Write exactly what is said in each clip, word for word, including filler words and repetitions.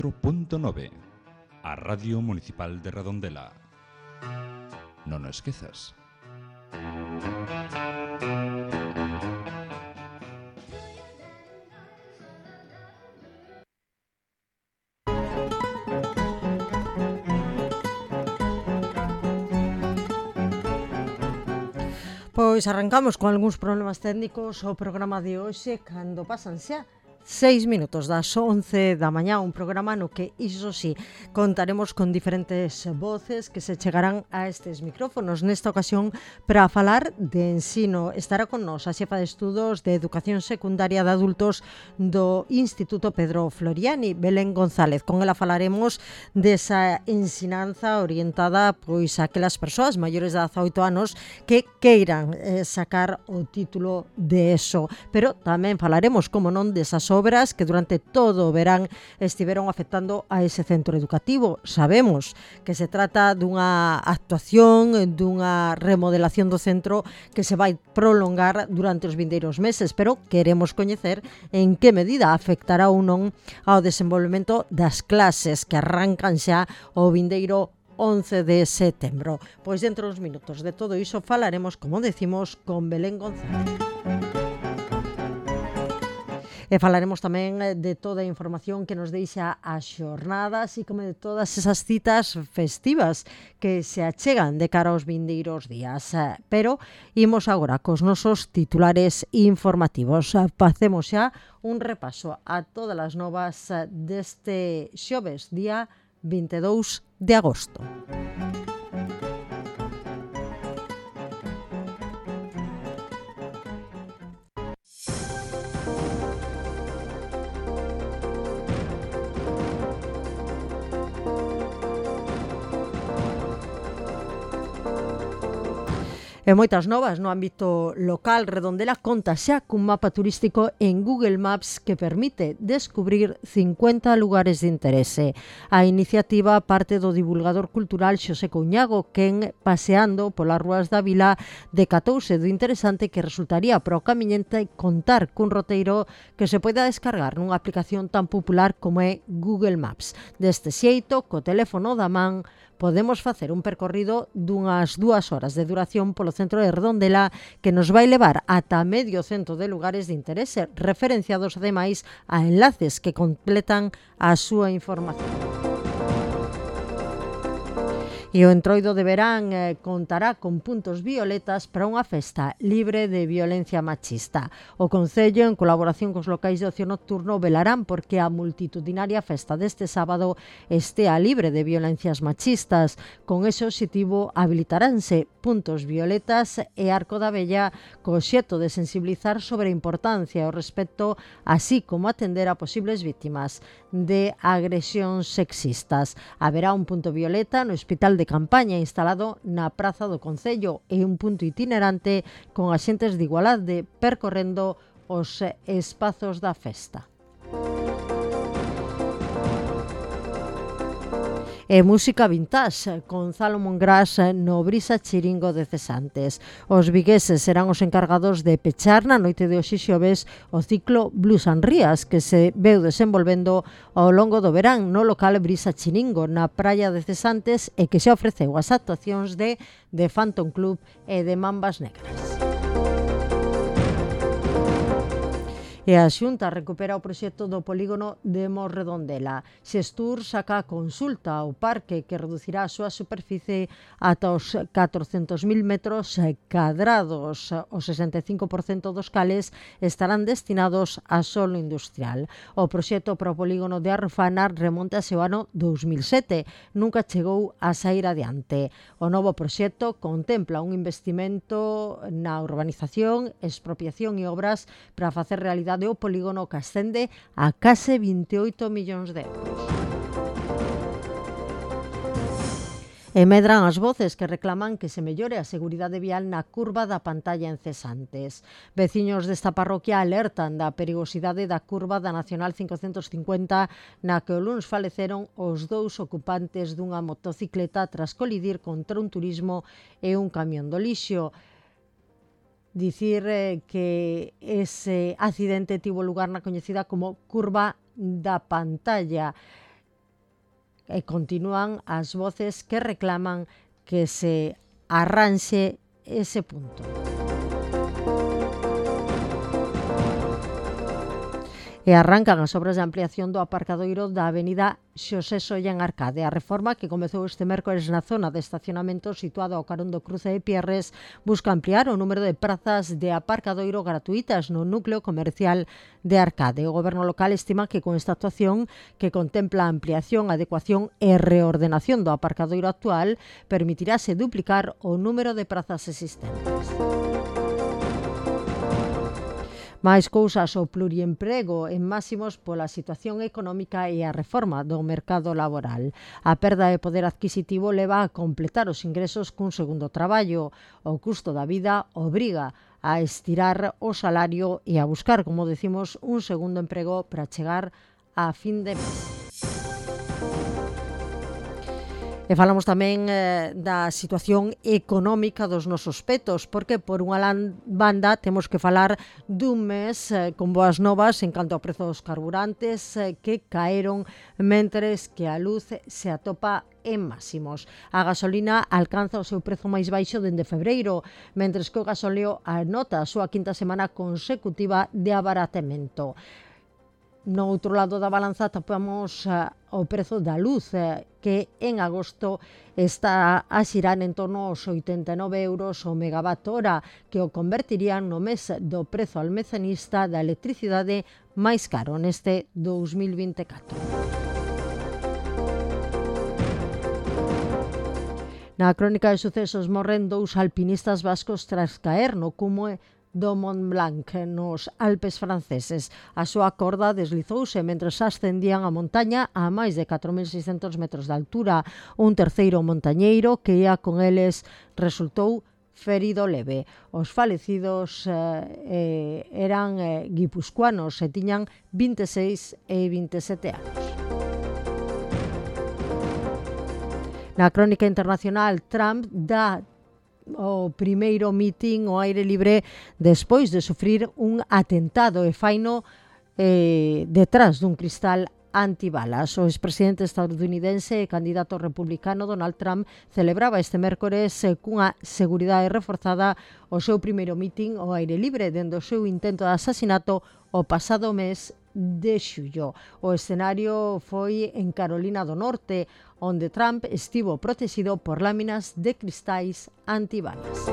catro punto nove, a Radio Municipal de Redondela. Non o esquezas. Pois arrancamos con algúns problemas técnicos o programa de hoxe cando pasan xa seis minutos das once da mañá, un programa no que, iso sí, contaremos con diferentes voces que se chegarán a estes micrófonos. Nesta ocasión, para falar de ensino, estará con nos a xefa de estudos de Educación Secundaria de Adultos do Instituto Pedro Floriani, Belén González. Con ela falaremos desa ensinanza orientada pois a aquelas persoas maiores de dezaoito anos que queiran eh, sacar o título de ESO. Pero tamén falaremos, como non, desas obras que durante todo o verán estiveron afectando a ese centro educativo. Sabemos que se trata dunha actuación, dunha remodelación do centro que se vai prolongar durante os vindeiros meses, pero queremos coñecer en que medida afectará ou non ao desenvolvemento das clases que arrancan xa o vindeiro once de setembro. Pois dentro dos minutos de todo iso falaremos, como decimos, con Belén González. E falaremos tamén de toda a información que nos deixa as xornadas e como de todas esas citas festivas que se achegan de cara aos vindeiros días. Pero imos agora cos nosos titulares informativos. Facemos xa un repaso a todas as novas deste xoves, día vinte e dous de agosto. E moitas novas no ámbito local. Redondela conta xa cun mapa turístico en Google Maps que permite descubrir cincuenta lugares de interese. A iniciativa parte do divulgador cultural Xosé Couñago, quen, paseando polas rúas da vila, decatouse do interesante que resultaría para o camiñente contar cun roteiro que se poida descargar nunha aplicación tan popular como é Google Maps. Deste xeito, co teléfono da man, podemos facer un percorrido dunhas dúas horas de duración polo centro de Redondela que nos vai levar ata medio cento de lugares de interese, referenciados ademais a enlaces que completan a súa información. E o entroido de verán eh, contará con puntos violetas para unha festa libre de violencia machista. O Concello, en colaboración cos locais de ocio nocturno, velarán porque a multitudinaria festa deste sábado estea libre de violencias machistas. Con ese obxectivo, habilitaránse puntos violetas e Arco da Vella co obxecto de sensibilizar sobre a importancia e o respecto, así como atender a posibles vítimas de agresións sexistas. Haberá un punto violeta no Hospital de Campaña instalado na Praza do Concello e un punto itinerante con axentes de igualdade percorrendo os espazos da festa. E música vintage, con Salomón Gras no Brisa Chiringo de Cesantes. Os vigueses serán os encargados de pechar na noite de hoxe xoves o ciclo Blues and Rías, que se veu desenvolvendo ao longo do verán no local Brisa Chiringo, na praia de Cesantes, e que se ofreceu as actuacións de The Phantom Club e de Mambas Negras. E a Xunta recupera o proxecto do polígono de Mos Redondela. Xestur saca a consulta ao parque que reducirá a súa superficie ata os catrocentos mil metros cadrados. O sesenta e cinco por cento dos cales estarán destinados a solo industrial. O proxecto para o polígono de Arrufana remontase ao ano dous mil sete. Nunca chegou a sair adiante. O novo proxecto contempla un investimento na urbanización, expropiación e obras para facer realidade o polígono que ascende a case vinte e oito millóns de euros. E medran as voces que reclaman que se mellore a seguridade vial na curva da pantalla en Cesantes. Veciños desta parroquia alertan da perigosidade da curva da Nacional cincocentos cincuenta, na que o luns faleceron os dous ocupantes dunha motocicleta tras colidir contra un turismo e un camión do lixo. Dicir eh, que ese accidente tivo lugar na coñecida como curva da pantalla. e continúan as voces que reclaman que se arranxe ese punto. E arrancan as obras de ampliación do aparcadoiro da avenida Xosé Solla en Arcade. A reforma que comezou este mércores na zona de estacionamento situado ao carón do cruce de Pierres busca ampliar o número de prazas de aparcadoiro gratuitas no núcleo comercial de Arcade. O goberno local estima que con esta actuación, que contempla a ampliación, adecuación e reordenación do aparcadoiro actual, permitirase duplicar o número de prazas existentes. Máis cousas, o pluriemprego en máximos pola situación económica e a reforma do mercado laboral. A perda de poder adquisitivo leva a completar os ingresos cun segundo traballo. O custo da vida obriga a estirar o salario e a buscar, como decimos, un segundo emprego para chegar a fin de mes. E falamos tamén eh, da situación económica dos nosos petos, porque por unha banda temos que falar dun mes eh, con boas novas en canto ao prezo dos carburantes eh, que caeron mentres que a luz se atopa en máximos. A gasolina alcanza o seu prezo máis baixo dende febreiro, mentres que o gasóleo anota a súa quinta semana consecutiva de abaratamento. No outro lado da balanza tapamos uh, o prezo da luz, uh, que en agosto está a xirar en torno aos oitenta e nove euros o megawatt hora, que o convertirían no mes do prezo almacenista da electricidade máis caro neste dous mil vinte e catro. Na crónica de sucesos morren dous alpinistas vascos tras caer no cume do Mont Blanc, nos Alpes franceses. A súa corda deslizouse mentres ascendían a montaña a máis de catro mil seiscentos metros de altura. Un terceiro montañeiro que ia con eles resultou ferido leve. Os falecidos eh, eran eh, guipuscoanos e tiñan vinte e seis e vinte e sete anos. Na crónica internacional, Trump dá o primeiro mitin ao aire libre despois de sufrir un atentado e faino eh, detrás dun cristal antibalas. O expresidente estadounidense e candidato republicano Donald Trump celebraba este mércores eh, cunha seguridade reforzada o seu primeiro mitin ao aire libre dende o seu intento de asasinato o pasado mes de xullo. O escenario foi en Carolina do Norte, onde Trump estivo protegido por láminas de cristais antibalas.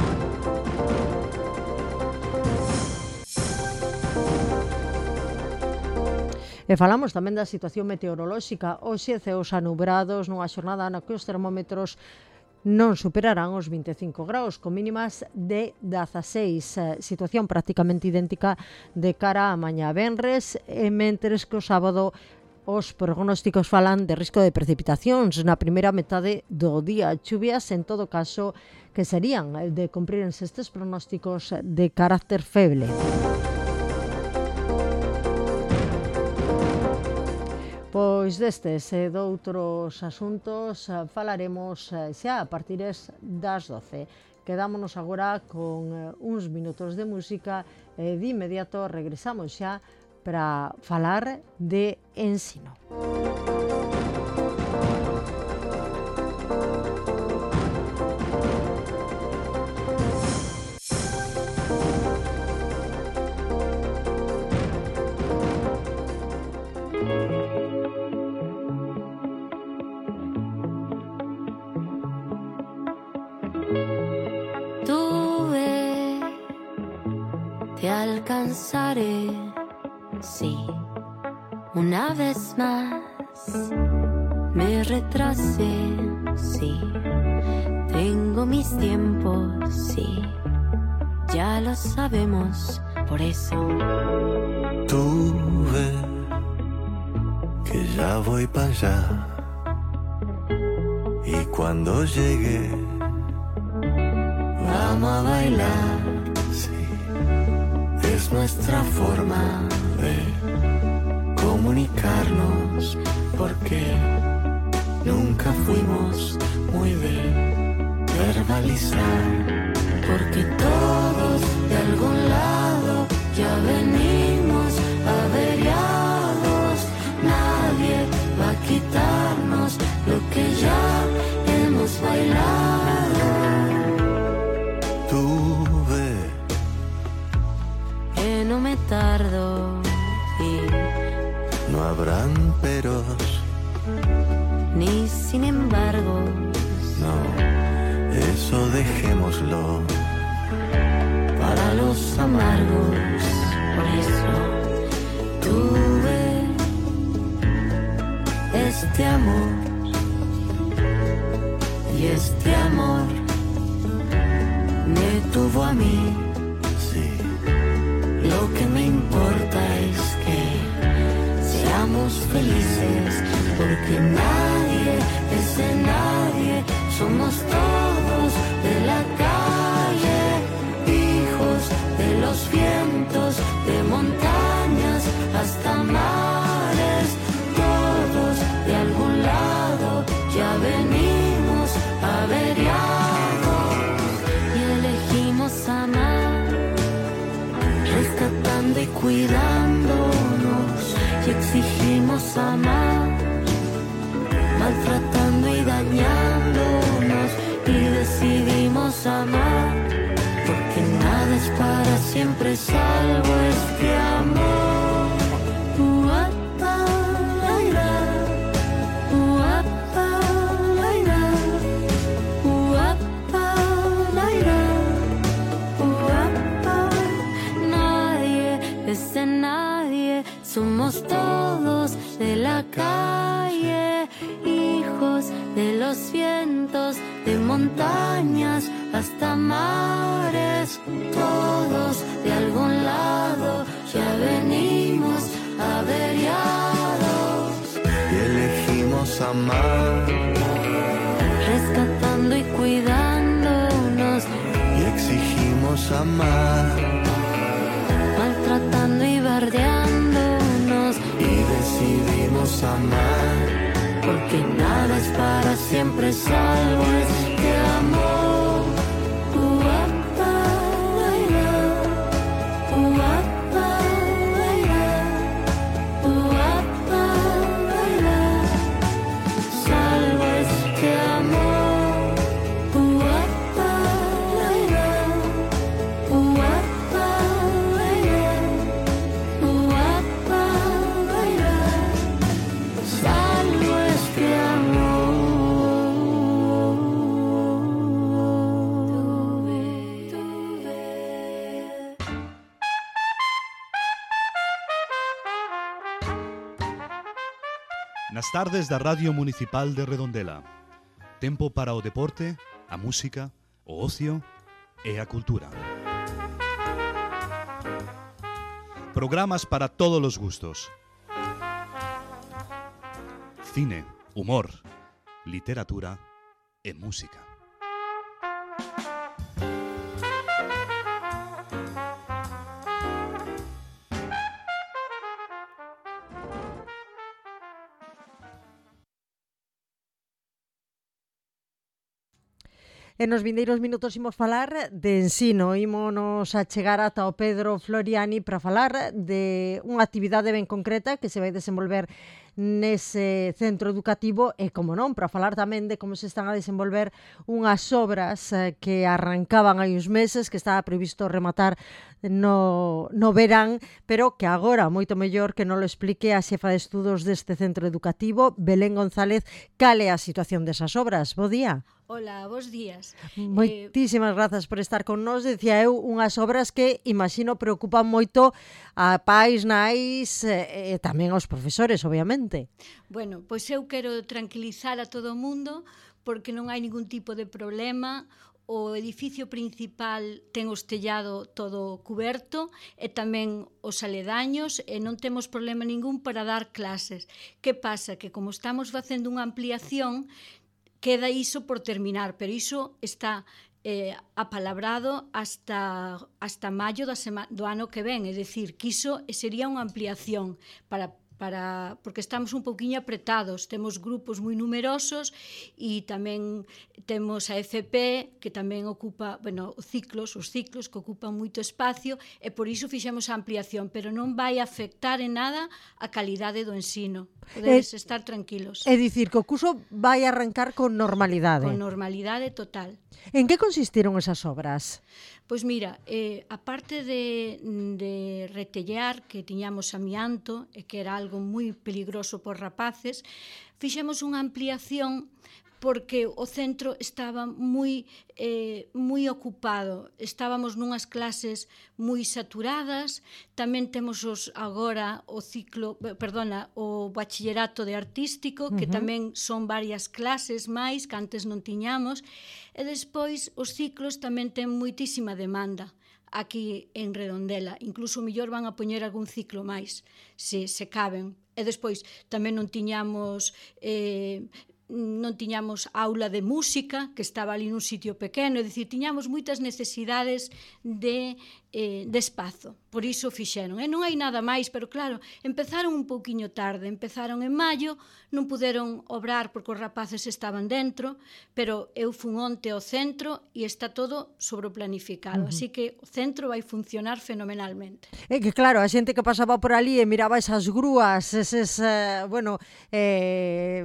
E falamos tamén da situación meteorolóxica. Hoxe ceos anubrados nunha xornada na que os termómetros non superarán os vinte e cinco graus, con mínimas de dezaseis, situación prácticamente idéntica de cara a mañá venres, e mentres que o sábado os prognósticos falan de risco de precipitacións na primeira metade do día, chuvias en todo caso que serían de cumprirse estes prognósticos de carácter feble. Pois destes e doutros asuntos falaremos xa a partir das doce. Quedámonos agora con uns minutos de música e de inmediato regresamos xa para falar de ensino. Te alcanzaré, sí, una vez más. Me retrasé, sí, tengo mis tiempos, sí, ya lo sabemos, por eso. Tú ves que ya voy para allá, y cuando llegue vamos a bailar. Es nuestra forma de comunicarnos, porque nunca fuimos muy de verbalizar, porque todos de algún lado ya venimos averiados. Nadie va a quitarnos dejémoslo para los amargos. Por eso tuve este amor, y este amor me tuvo a mí. Sí, lo que me importa es que seamos felices, porque nadie es de nadie, somos todos de la calle, hijos de los vientos, de montañas hasta mares, todos de algún lado ya venimos averiados y elegimos amar, rescatando y cuidándonos, y exigimos amar, maltratando y dañándonos, y decidimos amar, porque nada es para siempre salvo este amor. Uapa, laira, uapa, laira, uapa, laira, uapa. Nadie es de nadie, somos todos de la calle, hijos de los vientos, de montañas hasta mares, todos de algún lado ya venimos averiados y elegimos amar, rescatando y cuidándonos, y exigimos amar, maltratando y bardeándonos, y decidimos amar, porque nada es para siempre salvo este amor. Uapa, laira, uapa, laira, uapa, laira, salvo este amor. Uapa, laira, uapa, laira, uapa, laira, salvo este amor. Nas tardes da Radio Municipal de Redondela. Tempo para o deporte, a música, o ocio e a cultura. Programas para todos os gustos. Cine, humor, literatura e música. E nos vindeiros minutos imos falar de ensino, ímonos a chegar ata o Pedro Floriani para falar de unha actividade ben concreta que se vai desenvolver nese centro educativo e, como non, para falar tamén de como se están a desenvolver unhas obras que arrancaban hai uns meses, que estaba previsto rematar no, no verán, pero que agora, moito mellor que non lo explique a xefa de estudos deste centro educativo, Belén González, cal é a situación desas obras. Bo día. Hola, bos días. Moitísimas eh... grazas por estar con nós. Decía eu, unhas obras que, imagino, preocupan moito a pais, nais e, e tamén aos profesores, obviamente. Bueno, pois eu quero tranquilizar a todo o mundo porque non hai ningún tipo de problema. O edificio principal ten o tellado todo cuberto e tamén os aledaños e non temos problema ningún para dar clases. Que pasa? Que como estamos facendo unha ampliación, queda iso por terminar, pero iso está eh, apalabrado hasta, hasta maio da sema, do ano que ven, é dicir, que iso sería unha ampliación para para porque estamos un pouquiño apretados, temos grupos moi numerosos e tamén temos a F P que tamén ocupa, bueno, os ciclos, os ciclos que ocupan moito espacio e por iso fixemos a ampliación, pero non vai afectar en nada a calidade do ensino. Podedes eh, estar tranquilos. É dicir, que o curso vai arrancar con normalidade. Con normalidade total. En que consistiron esas obras? Pois mira, eh, aparte de, de retellar, que tiñamos amianto, e que era algo moi peligroso por rapaces, fixemos unha ampliación porque o centro estaba moi eh, moi ocupado. Estábamos nunhas clases moi saturadas, tamén temos os agora o ciclo, perdona, o bachillerato de artístico, que uh -huh. tamén son varias clases máis que antes non tiñamos, e despois os ciclos tamén ten moitísima demanda aquí en Redondela, incluso mellor van a poñer algún ciclo máis, se, se caben. E despois tamén non tiñamos eh, non tiñamos aula de música, que estaba ali nun sitio pequeno, é dicir, tiñamos moitas necesidades de, eh, de espazo, por iso fixeron. E non hai nada máis, pero claro, empezaron un pouquiño tarde, empezaron en maio, non puderon obrar porque os rapaces estaban dentro, pero eu fun onte ao centro e está todo sobreplanificado, uh -huh. así que o centro vai funcionar fenomenalmente. É que claro, a xente que pasaba por ali e miraba esas grúas, eses, eh, bueno, eh,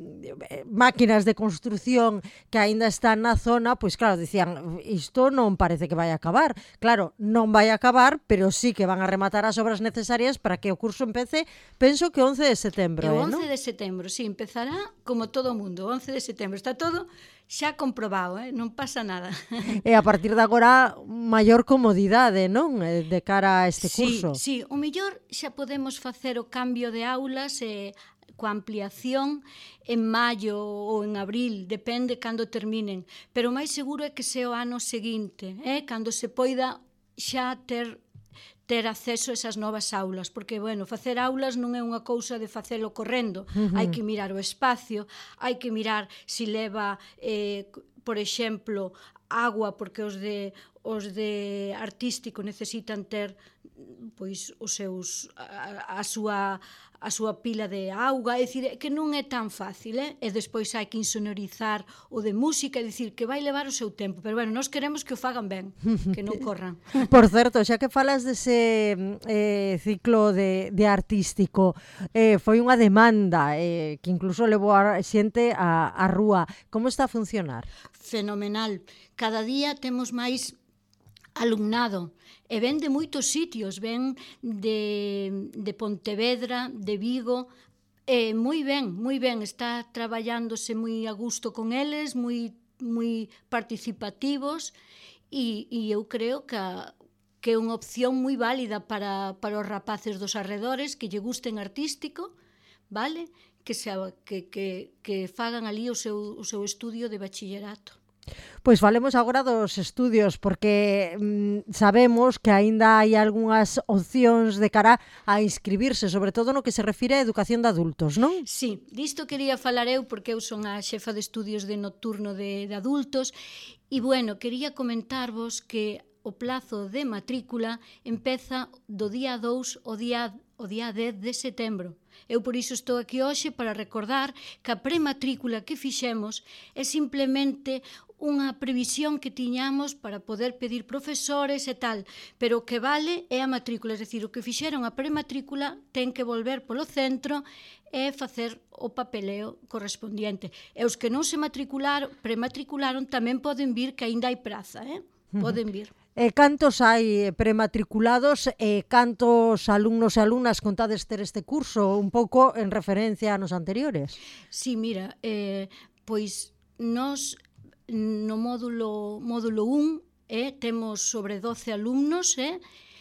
máquinas de construción que aínda están na zona, pois claro, dicían, isto non parece que vai a acabar. Claro, non vai a acabar, pero sí que van a rematar as obras necesarias para que o curso empece, penso que once de setembro, eh, o once ¿no? de setembro, sí, empezará como todo o mundo, once de setembro, está todo xa comprobado, eh? Non pasa nada. E a partir de agora, maior comodidade, non? De cara a este sí, curso. Sí, o mellor xa podemos facer o cambio de aulas e eh, coa ampliación en maio ou en abril, depende cando terminen, pero o máis seguro é que sea o ano seguinte, eh? Cando se poida xa ter ter acceso a esas novas aulas, porque, bueno, facer aulas non é unha cousa de facelo correndo, uh -huh. hai que mirar o espacio, hai que mirar se si leva, eh, por exemplo, agua, porque os de os de artístico necesitan ter pois os seus a, a súa a súa pila de auga, é dicir, que non é tan fácil, eh? E despois hai que insonorizar o de música, é dicir, que vai levar o seu tempo, pero bueno, nós queremos que o fagan ben, que non corran. Por certo, xa que falas dese eh, ciclo de, de artístico, eh, foi unha demanda eh, que incluso levou a xente a, a rúa. Como está a funcionar? Fenomenal. Cada día temos máis alumnado, e ven de moitos sitios, ven de, de Pontevedra, de Vigo, e moi ben, moi ben, está traballándose moi a gusto con eles, moi, moi participativos, e, e eu creo que, que é unha opción moi válida para, para os rapaces dos arredores que lle gusten artístico, vale? Que, se, que, que, que fagan ali o seu, o seu estudio de bachillerato. Pois falemos agora dos estudios, porque mm, sabemos que aínda hai algunhas opcións de cara a inscribirse, sobre todo no que se refire a educación de adultos, non? Sí, disto quería falar eu porque eu son a xefa de estudios de nocturno de, de adultos e, bueno, quería comentarvos que o plazo de matrícula empeza do día dous ao día, ao día dez de setembro. Eu por iso estou aquí hoxe para recordar que a prematrícula que fixemos é simplemente unha previsión que tiñamos para poder pedir profesores e tal, pero o que vale é a matrícula, é dicir, o que fixeron a prematrícula ten que volver polo centro e facer o papeleo correspondiente. E os que non se matricularon, prematricularon tamén poden vir, que aínda hai praza, eh? Poden vir. E cantos hai prematriculados e cantos alumnos e alumnas contades ter este curso, un pouco en referencia anos anteriores? Sí, mira, eh, pois nós no módulo módulo un eh, temos sobre doce alumnos, eh,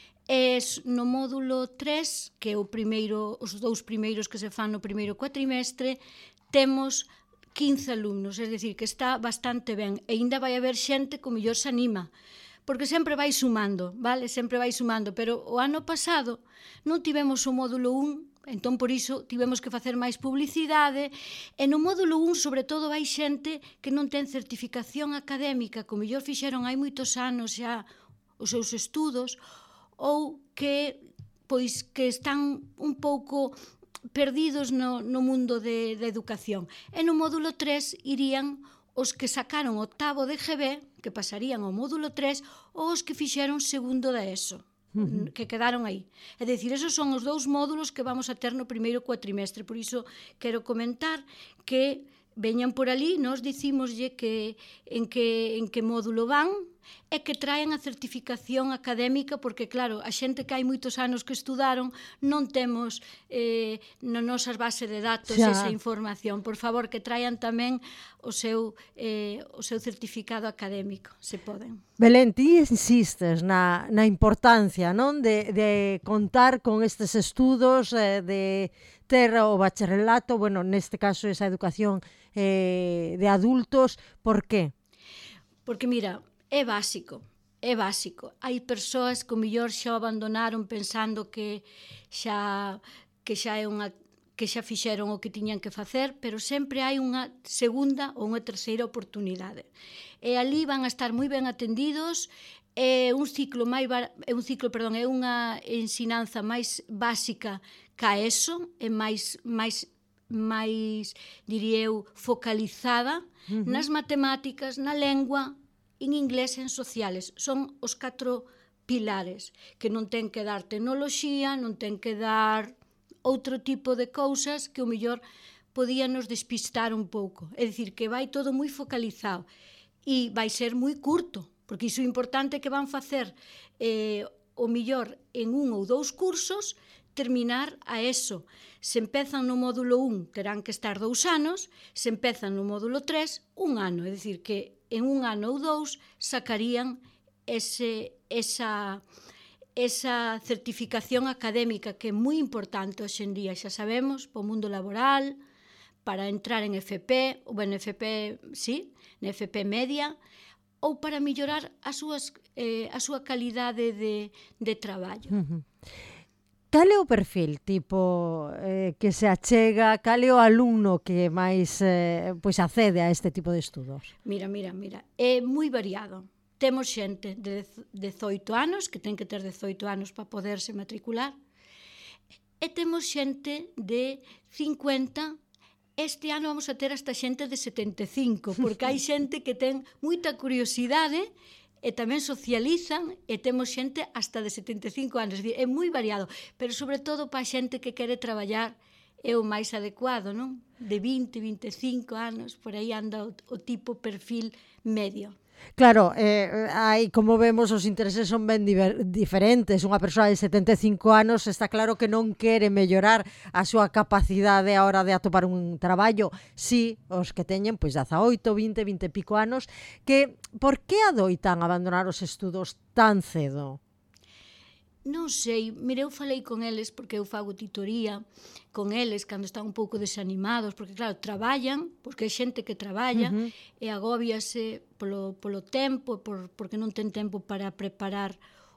e no módulo tres, que é o primeiro, os dous primeiros que se fan no primeiro cuatrimestre, temos quince alumnos, é dicir, que está bastante ben, e ainda vai haber xente que mellor se anima, porque sempre vai sumando, vale? Sempre vai sumando, pero o ano pasado non tivemos o módulo un, entón por iso tivemos que facer máis publicidade, e no módulo un, sobre todo, vai xente que non ten certificación académica, como mellor fixeron hai moitos anos xa os seus estudos, ou que, pois, que están un pouco perdidos no, no mundo de, de educación. E no módulo tres irían os que sacaron octavo de G B, que pasarían ao módulo tres, ou os que fixeron segundo da ESO, uh-huh. que quedaron aí. É dicir, esos son os dous módulos que vamos a ter no primeiro cuatrimestre. Por iso quero comentar que veñan por ali, nós dicímoslle que en que, en que módulo van, é que traen a certificación académica, porque claro, a xente que hai moitos anos que estudaron non temos eh, na nosas bases de datos Xa. esa información. Por favor, que traian tamén o seu, eh, o seu certificado académico, se poden. Belén, ti insistes na, na importancia, non, de, de contar con estes estudos, eh, de ter o bacharelato, bueno, neste caso esa educación eh, de adultos, por que? Porque, mira, é básico, é básico. Hai persoas que o mellor xa o abandonaron pensando que xa, que xa é unha que xa fixeron o que tiñan que facer, pero sempre hai unha segunda ou unha terceira oportunidade. E ali van a estar moi ben atendidos, é un ciclo máis é un ciclo, perdón, é unha ensinanza máis básica ca eso, é máis máis máis, diría eu, focalizada uh-huh. nas matemáticas, na lengua, en inglés e en sociales. Son os catro pilares, que non ten que dar tecnoloxía, non ten que dar outro tipo de cousas que o mellor podíanos despistar un pouco. É dicir, que vai todo moi focalizado e vai ser moi curto, porque iso é importante que van facer eh, o mellor en un ou dous cursos, terminar a eso. Se empezan no módulo un, terán que estar dous anos, se empezan no módulo tres, un ano. É dicir, que en un ano ou dous sacarían ese, esa, esa certificación académica que é moi importante hoxe en día, xa sabemos, para o mundo laboral, para entrar en F P, ou en F P, sí, en F P media, ou para mellorar a, súas, eh, a súa calidade de, de traballo. Uh-huh. Cal é o perfil, tipo, eh, que se achega, cal é o alumno que máis eh, pois accede a este tipo de estudos? Mira, mira, mira, é moi variado. Temos xente de dezoito anos, que ten que ter dezoito anos para poderse matricular, e temos xente de cincuenta. Este ano vamos a ter hasta xente de setenta e cinco, porque hai xente que ten moita curiosidade e tamén socializan, e temos xente hasta de setenta e cinco anos. É moi variado, pero sobre todo para a xente que quere traballar é o máis adecuado, non? De vinte, vinte e cinco anos, por aí anda o, o tipo perfil medio. Claro, eh, hai, como vemos, os intereses son ben diver, diferentes. Unha persoa de setenta e cinco anos está claro que non quere mellorar a súa capacidade a hora de atopar un traballo. Si, os que teñen pois dezaoito, vinte, vinte e pico anos, que por que adoitan abandonar os estudos tan cedo? Non sei, mire, eu falei con eles porque eu fago titoría con eles cando están un pouco desanimados, porque claro, traballan, porque hai xente que traballa uh-huh. e agóbiase polo, polo tempo, por, porque non ten tempo para preparar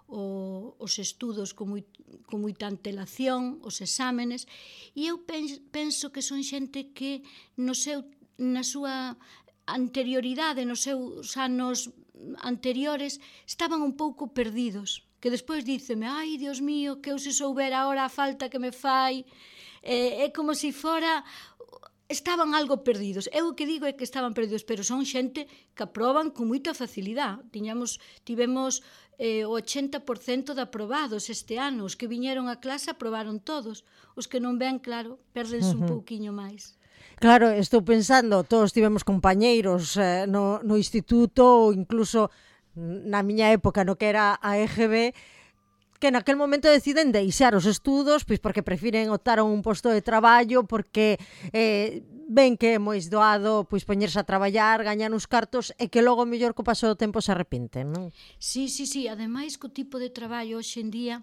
o, os estudos con, moi, con moita antelación, os exámenes, e eu penso, penso que son xente que no seu, na súa anterioridade, nos seus anos anteriores, estaban un pouco perdidos, que despois díceme, ai, Dios mío, que eu se soubera ahora a falta que me fai, eh, é como se fora, estaban algo perdidos. Eu o que digo é que estaban perdidos, pero son xente que aproban con moita facilidade. Tiñamos, tivemos eh, o ochenta por cento de aprobados este ano, os que viñeron a clase aprobaron todos, os que non ven, claro, perdense uh-huh. un pouquiño máis. Claro, estou pensando, todos tivemos compañeiros eh, no, no instituto ou incluso na miña época no que era a E G B, que naquel momento deciden deixar os estudos pois porque prefiren optar a un posto de traballo, porque eh, ven que é moi doado pois poñerse a traballar, gañar uns cartos e que logo mellor co paso do tempo se arrepinten, non? Sí, sí, sí, ademais co tipo de traballo hoxe en día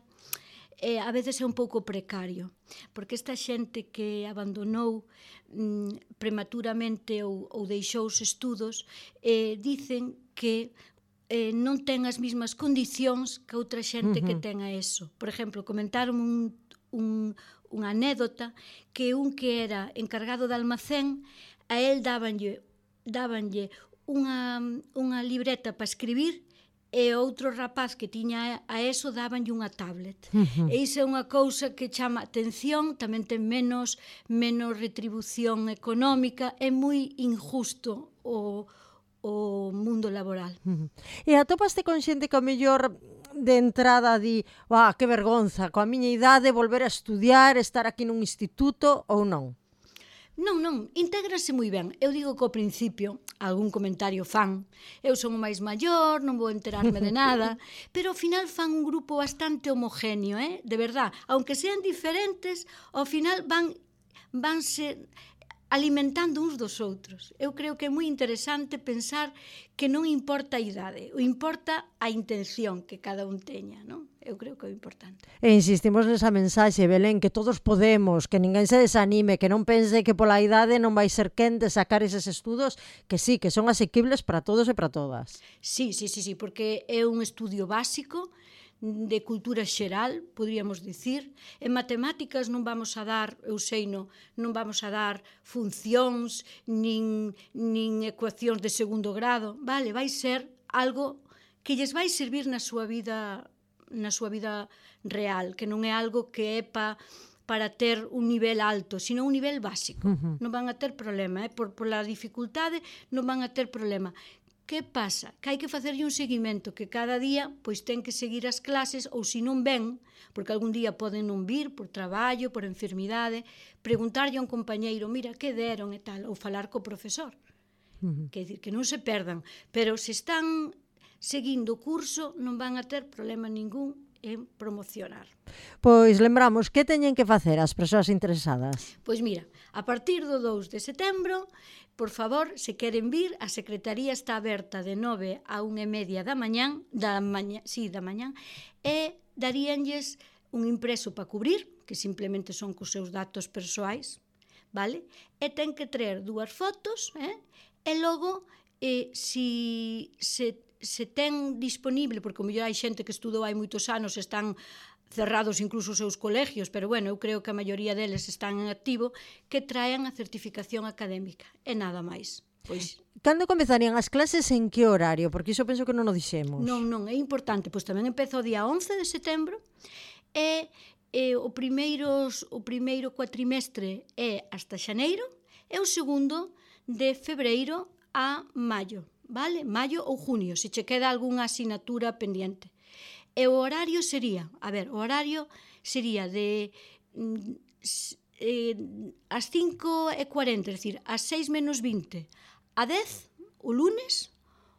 eh, a veces é un pouco precario, porque esta xente que abandonou mm, prematuramente ou, ou deixou os estudos eh, dicen que eh, non ten as mesmas condicións que outra xente uh-huh. que ten a eso. Por exemplo, comentaron un, un, unha anécdota que un que era encargado de almacén, a él dábanlle, dábanlle unha, unha libreta para escribir e outro rapaz que tiña a eso dábanlle unha tablet. Uh-huh. E iso é unha cousa que chama atención, tamén ten menos, menos retribución económica, é moi injusto o o mundo laboral. Uh-huh. E atopaste con xente que ao mellor de entrada di, ah, que vergonza, coa miña idade volver a estudiar, estar aquí nun instituto ou non? Non, non, intégrase moi ben. Eu digo que ao principio algún comentario fan. Eu son o máis maior, non vou enterarme de nada, pero ao final fan un grupo bastante homogéneo, eh? De verdad. Aunque sean diferentes, ao final van vanse alimentando uns dos outros. Eu creo que é moi interesante pensar que non importa a idade, importa a intención que cada un teña, non? Eu creo que é importante. E insistimos nesa mensaxe, Belén, que todos podemos, que ninguén se desanime, que non pense que pola idade non vai ser quente sacar eses estudos, que sí, que son asequibles para todos e para todas. Sí, sí, sí, sí, porque é un estudio básico de cultura xeral, podríamos dicir. En matemáticas non vamos a dar, eu sei, no, non vamos a dar funcións, nin, nin ecuacións de segundo grado, vale, vai ser algo que lles vai servir na súa vida, na súa vida real, que non é algo que é pa, para ter un nivel alto, sino un nivel básico. Uh-huh. Non van a ter problema, eh? por, por la dificultade non van a ter problema. Que pasa? Que hai que facerlle un seguimento, que cada día pois ten que seguir as clases, ou se non ven, porque algún día poden non vir por traballo, por enfermidade, preguntarlle a un compañeiro, mira, que deron e tal, ou falar co profesor. Uh-huh. Quer dizer, que non se perdan, pero se están seguindo o curso non van a ter problema ningún en promocionar. Pois lembramos, que teñen que facer as persoas interesadas? Pois mira, a partir do dous de setembro, por favor, se queren vir, a Secretaría está aberta de nove a unha e media da mañán, da mañá, sí, da mañán, e daríanlles un impreso para cubrir, que simplemente son cos seus datos persoais, vale? E ten que traer dúas fotos, eh? E logo, eh, si se se ten disponible, porque o mellor hai xente que estudou hai moitos anos, están cerrados incluso os seus colegios, pero bueno, eu creo que a maioría deles están en activo, que traen a certificación académica, e nada máis. Pois cando comezarían as clases, en que horario? Porque iso penso que non o dixemos. Non, non, é importante, pois tamén empeza o día once de setembro, e, e o, primeiros, o primeiro cuatrimestre é hasta xaneiro, e o segundo de febreiro a maio. Vale? Maio ou junio, se che queda algunha asignatura pendiente. E o horario sería, a ver, o horario sería de eh, as cinco e cuarenta, é dicir, as seis menos vinte, a dez, o lunes,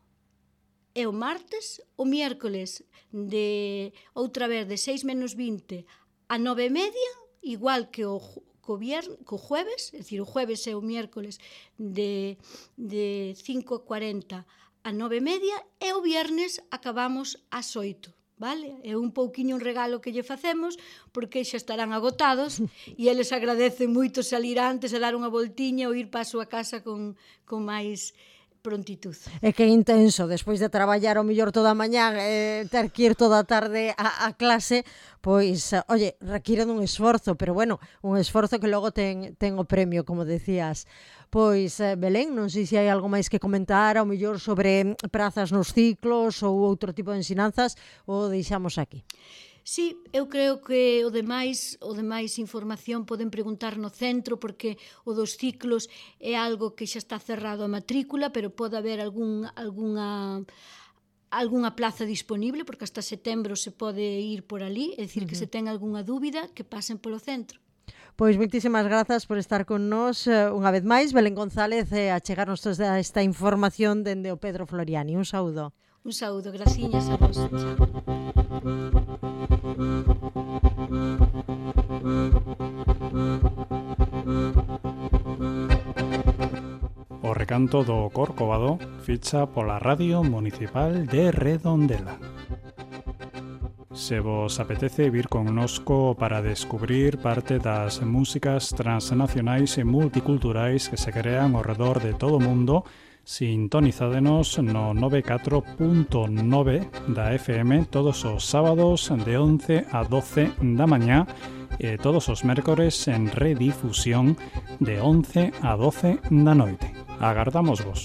e o martes, o miércoles, de outra vez de seis menos vinte a nove e media, igual que o co, vier, co jueves, é dicir, o jueves e o miércoles de, de cinco e cuarenta a nove e media, e o viernes acabamos ás oito, vale? É un pouquiño un regalo que lle facemos, porque xa estarán agotados, e eles agradecen moito salir antes e dar unha voltiña ou ir para a súa casa con, con máis prontitud. É que é intenso, despois de traballar o mellor toda a mañá, eh, ter que ir toda a tarde a, a clase, pois, oye, requiere dun esforzo, pero bueno, un esforzo que logo ten, ten o premio, como decías. Pois, eh, Belén, non sei se hai algo máis que comentar, ao mellor sobre prazas nos ciclos ou outro tipo de ensinanzas, ou deixamos aquí. Sí, eu creo que o demais, o demais información poden preguntar no centro, porque o dos ciclos é algo que xa está cerrado a matrícula, pero pode haber algún, algunha, algunha plaza disponible, porque hasta setembro se pode ir por ali, é dicir, uh-huh. que se ten algunha dúbida, que pasen polo centro. Pois moitísimas grazas por estar con nós unha vez máis, Belén González, e a chegarnos toda esta información dende o Pedro Floriani. Un saúdo. Un saúdo, graciñas a vos. Chao. O recanto do Corcovado ficha pola Radio Municipal de Redondela. Se vos apetece vir connosco para descubrir parte das músicas transnacionais e multiculturais que se crean ao redor de todo o mundo, sintonizádenos no noventa e catro punto nove da F M todos os sábados de once a doce da mañá e todos os mércores en redifusión de once a doce da noite. Agardamos vos.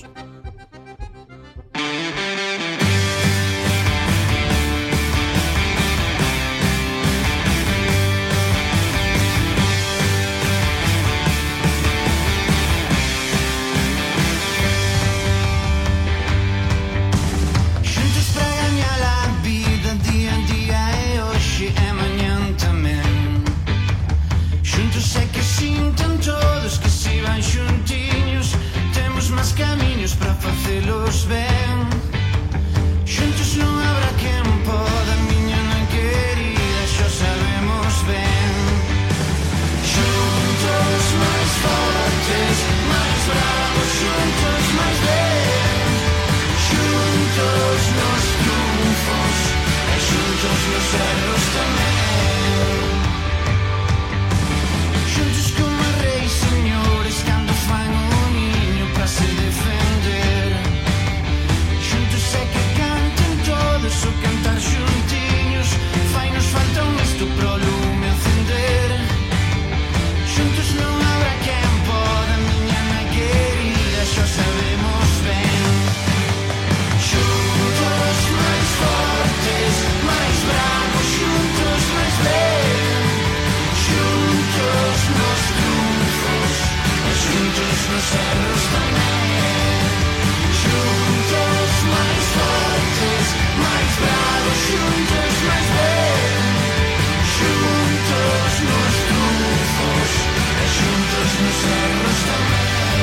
Sei que sintam todos que se van camiños para facelos ben. Xuntos non habrá quen poda, miña nai querida, xa sabemos ben. Xuntos máis fortes, máis bravos, xuntos máis ben. Xuntos nos triunfos e xuntos nos erros tamén. Xuntos como reis señores cando fan o niño para se defender. Xuntos é que canten todos o cantar xuntiños, fai nos falta un isto pro lume encender. Xuntos non habrá quen poda, miña nai querida, xa sabemos ben. Xuntos máis fortes, máis bravos, xuntos máis ben. Xuntos nos triunfos e xuntos nos erros tamén. Xuntos máis fortes, máis bravos, xuntos máis ben. Xuntos nos triunfos e xuntos nos erros tamén.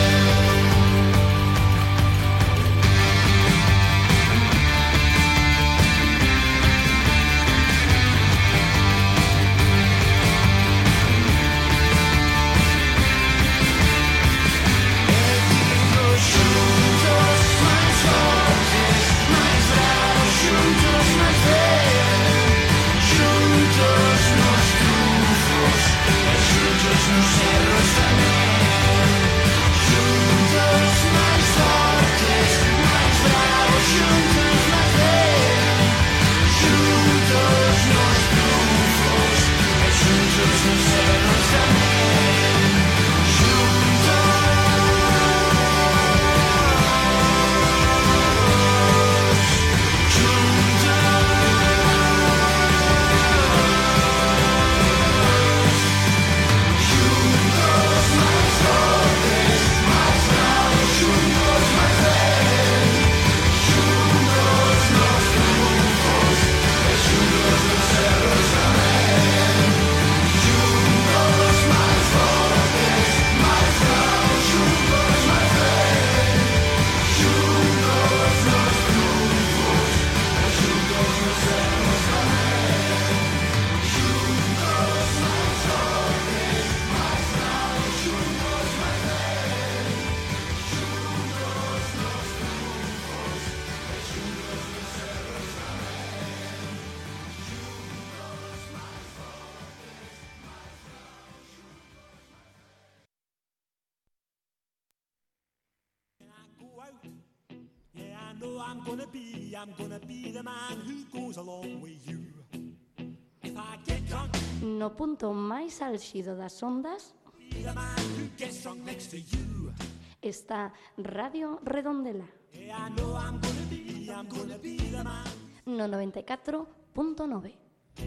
No punto máis álxido das ondas está Radio Redondela no noventa e catro punto nove.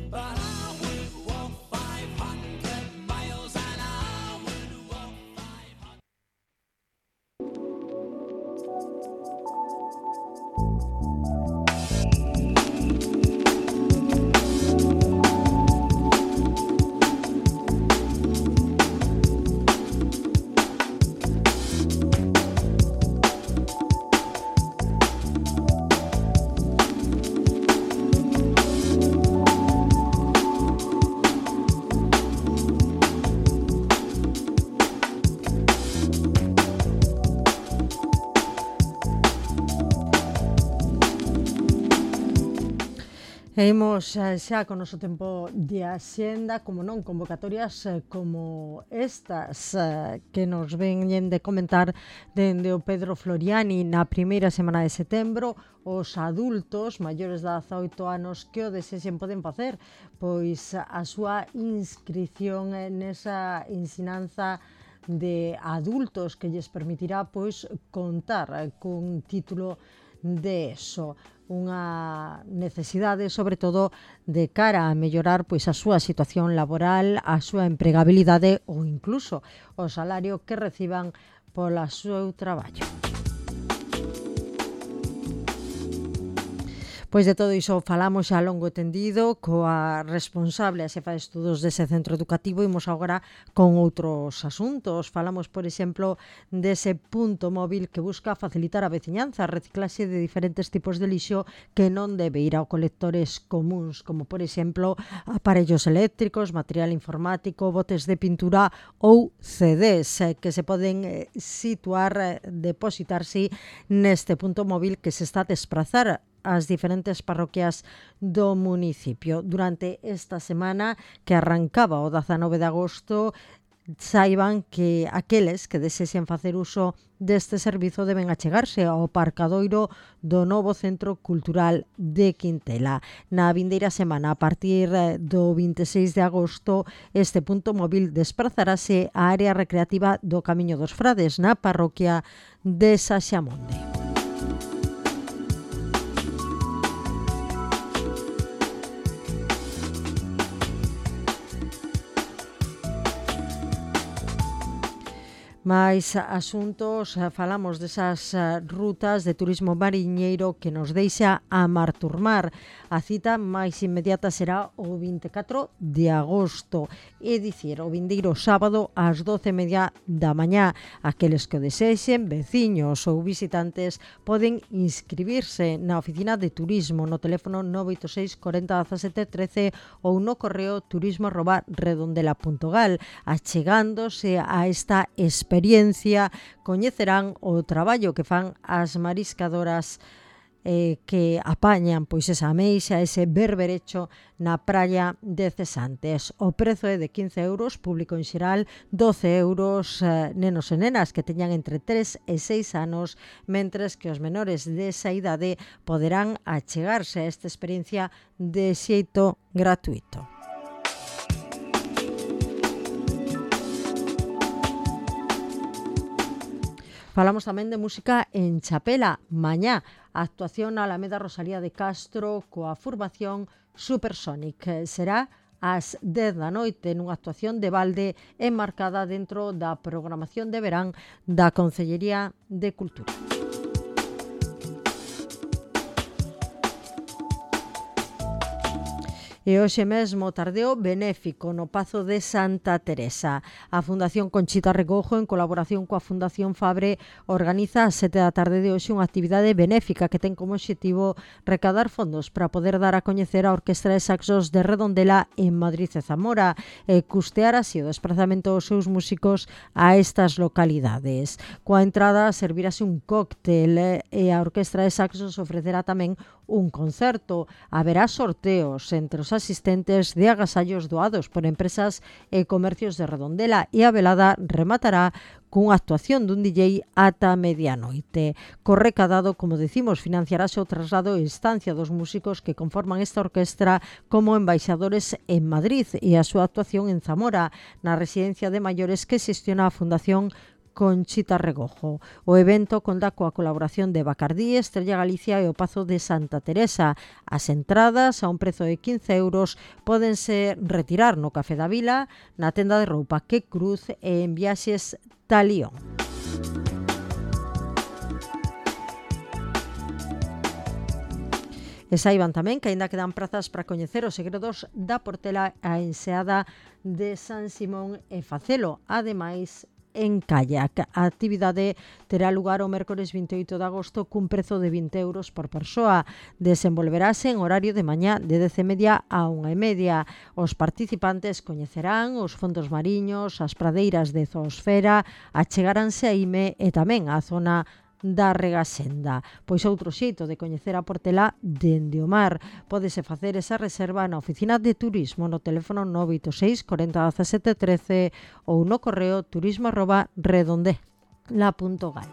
E imos xa con o noso tempo de axenda, como non, convocatorias como estas que nos veñen de comentar dende o Pedro Floriani na primeira semana de setembro. Os adultos maiores de dezaoito anos que o desexen poden facer pois a súa inscrición nesa ensinanza de adultos que lles permitirá pois contar cun título de eso. Unha necesidade, sobre todo, de cara a mellorar pois a súa situación laboral, a súa empregabilidade ou incluso o salario que reciban pola seu traballo. Pois de todo iso falamos xa longo e tendido coa responsable a xefa de estudos dese centro educativo. Imos agora con outros asuntos. Falamos, por exemplo, dese punto móvil que busca facilitar a veciñanza, a reciclaxe de diferentes tipos de lixo que non debe ir a colectores comuns, como por exemplo aparellos eléctricos, material informático, botes de pintura ou C Ds que se poden situar, depositarse neste punto móvil que se está a desprazar as diferentes parroquias do municipio. Durante esta semana que arrancaba o dezanove de agosto, saiban que aqueles que desexen facer uso deste servizo deben achegarse ao parcadoiro do novo Centro Cultural de Quintela. Na vindeira semana, a partir do vinte e seis de agosto, este punto móvil desprazarase á área recreativa do Camiño dos Frades, na parroquia de Saxamonde. Mais asuntos, falamos desas rutas de turismo mariñeiro que nos deixa a Marturmar. A cita máis inmediata será o vinte e catro de agosto, é dicir, o vindeiro sábado ás doce e media da mañá. Aqueles que o desexen, veciños ou visitantes, poden inscribirse na oficina de turismo no teléfono nove oito seis cuarenta dezasete trece ou no correo turismo arroba redondela punto gal. Achegándose a esta experiencia, coñecerán o traballo que fan as mariscadoras eh, que apañan pois esa ameixa, ese berberecho na praia de Cesantes. O prezo é de quince euros, público en xeral, doce euros eh, nenos e nenas que teñan entre tres e seis anos, mentres que os menores desa idade poderán achegarse a esta experiencia de xeito gratuito. Falamos tamén de música en Chapela. Mañá, a actuación na Alameda Rosalía de Castro coa formación Supersonic. Será ás dez da noite nunha actuación de balde enmarcada dentro da programación de verán da Concellería de Cultura. E hoxe mesmo tardeo benéfico no Pazo de Santa Teresa. A Fundación Conchita Regojo, en colaboración coa Fundación Fabre, organiza a sete da tarde de hoxe unha actividade benéfica que ten como obxectivo recaudar fondos para poder dar a coñecer a Orquestra de Saxos de Redondela en Madrid e Zamora e custear así o desplazamento dos seus músicos a estas localidades. Coa entrada servirase un cóctel e a Orquestra de Saxos ofrecerá tamén un concerto. Haberá sorteos entre os asistentes de agasallos doados por empresas e comercios de Redondela e a velada rematará cunha actuación dun D J ata medianoite. Co recadado, como decimos, financiarase o traslado e estancia dos músicos que conforman esta orquestra como embaixadores en Madrid e a súa actuación en Zamora, na residencia de maiores que xestiona a Fundación Conchita Regojo. O evento conta coa colaboración de Bacardí, Estrella Galicia e o Pazo de Santa Teresa. As entradas, a un prezo de quince euros, pódense retirar no Café da Vila, na tenda de roupa Que Cruz e en Viaxes Talión. E saiban tamén que aínda quedan prazas para coñecer os segredos da Portela, a enseada de San Simón e facelo, ademais, en kayak. A actividade terá lugar o mércores vinte e oito de agosto cun prezo de vinte euros por persoa. Desenvolverase en horario de mañá de dez e media a unha e media. Os participantes coñecerán os fondos mariños, as pradeiras de zoosfera, achegaranse a Ime e tamén a zona da Regasenda. Pois outro xeito de coñecer a Portela dende o mar. Pódese facer esa reserva na oficina de turismo no teléfono nove oito seis cuarenta dezasete trece ou no correo turismo arroba redondela punto gal.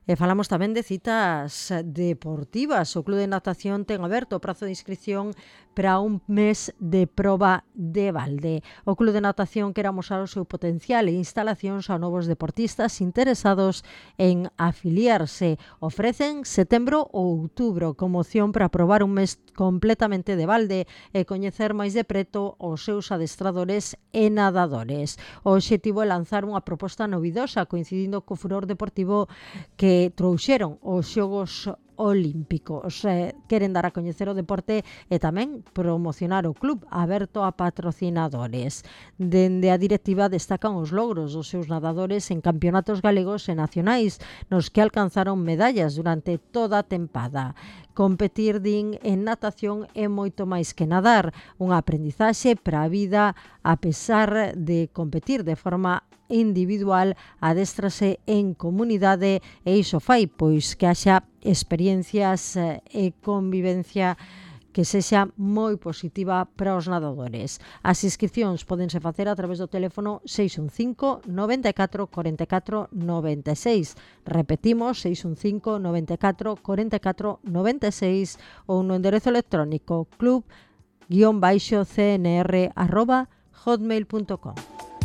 E falamos tamén de citas deportivas. O Club de Natación ten aberto o prazo de inscripción para un mes de proba de balde. O Club de Natación quere amosar o seu potencial e instalacións a novos deportistas interesados en afiliarse. Ofrecen setembro ou outubro como opción para probar un mes completamente de balde e coñecer máis de preto os seus adestradores e nadadores. O obxectivo é lanzar unha proposta novidosa coincidindo co furor deportivo que trouxeron os Xogos Olímpicos. Eh, queren dar a coñecer o deporte e tamén promocionar o club aberto a patrocinadores. Dende a directiva destacan os logros dos seus nadadores en campeonatos galegos e nacionais, nos que alcanzaron medallas durante toda a tempada. Competir, din, en natación é moito máis que nadar, unha aprendizaxe para a vida. A pesar de competir de forma individual, adéstrase en comunidade e iso fai pois que haxa experiencias e convivencia que sexa moi positiva para os nadadores. As inscripcións pódense facer a través do teléfono seis un cinco, nove catro, catro catro, nove seis. Repetimos, seis un cinco, nove catro, catro catro, nove seis ou no enderezo electrónico club guión baixo c n r arroba hotmail punto com.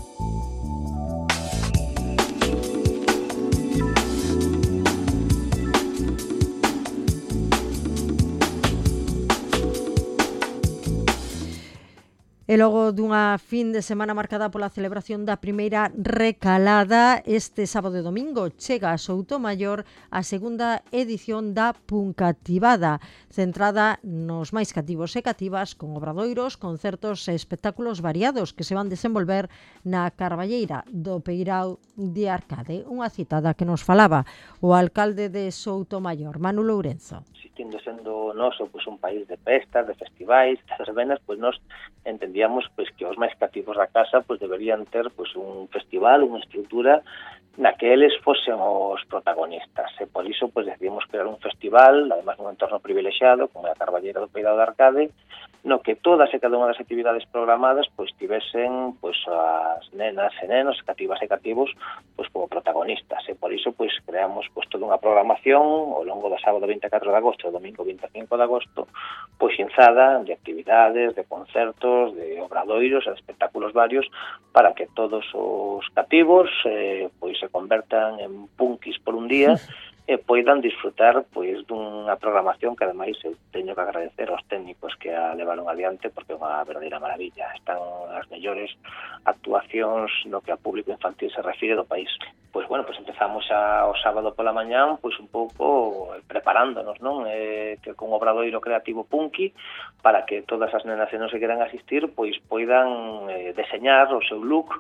E logo dunha fin de semana marcada pola celebración da primeira recalada, este sábado e domingo chega a Soutomaior a segunda edición da Puncativada, centrada nos máis cativos e cativas, con obradoiros, concertos e espectáculos variados que se van desenvolver na Carballeira do Peirao de Arcade. Unha cita da que nos falaba o alcalde de Soutomaior, Manu Lourenzo. Existindo sendo noso pois, un país de festas, de festivais, de verbenas, pois nós entendíamos pois, que os máis cativos da casa pois, deberían ter pois, un festival, unha estrutura na que eles fosen os protagonistas. E por iso pois, decidimos crear un festival, además nun entorno privilexiado, como é a Carballeira do Peirao de Arcade, no que todas e cada unha das actividades programadas pois tivesen pois as nenas e nenos, cativas e cativos, pois como protagonistas. E por iso pois creamos pois toda unha programación ao longo do sábado vinte e catro de agosto e o domingo vinte e cinco de agosto, pois inzada de actividades, de concertos, de obradoiros e de espectáculos varios para que todos os cativos eh, pois se convertan en punkis por un día e poidan disfrutar pois dunha programación que ademais eu teño que agradecer aos técnicos que a levaron adiante porque é unha verdadeira maravilla. Están as mellores actuacións no que a público infantil se refire do país. Pois bueno, pois empezamos a, o sábado pola mañán pois un pouco preparándonos, non? Eh, que con obradoiro creativo punky para que todas as nenas que non se queran asistir pois poidan eh, deseñar o seu look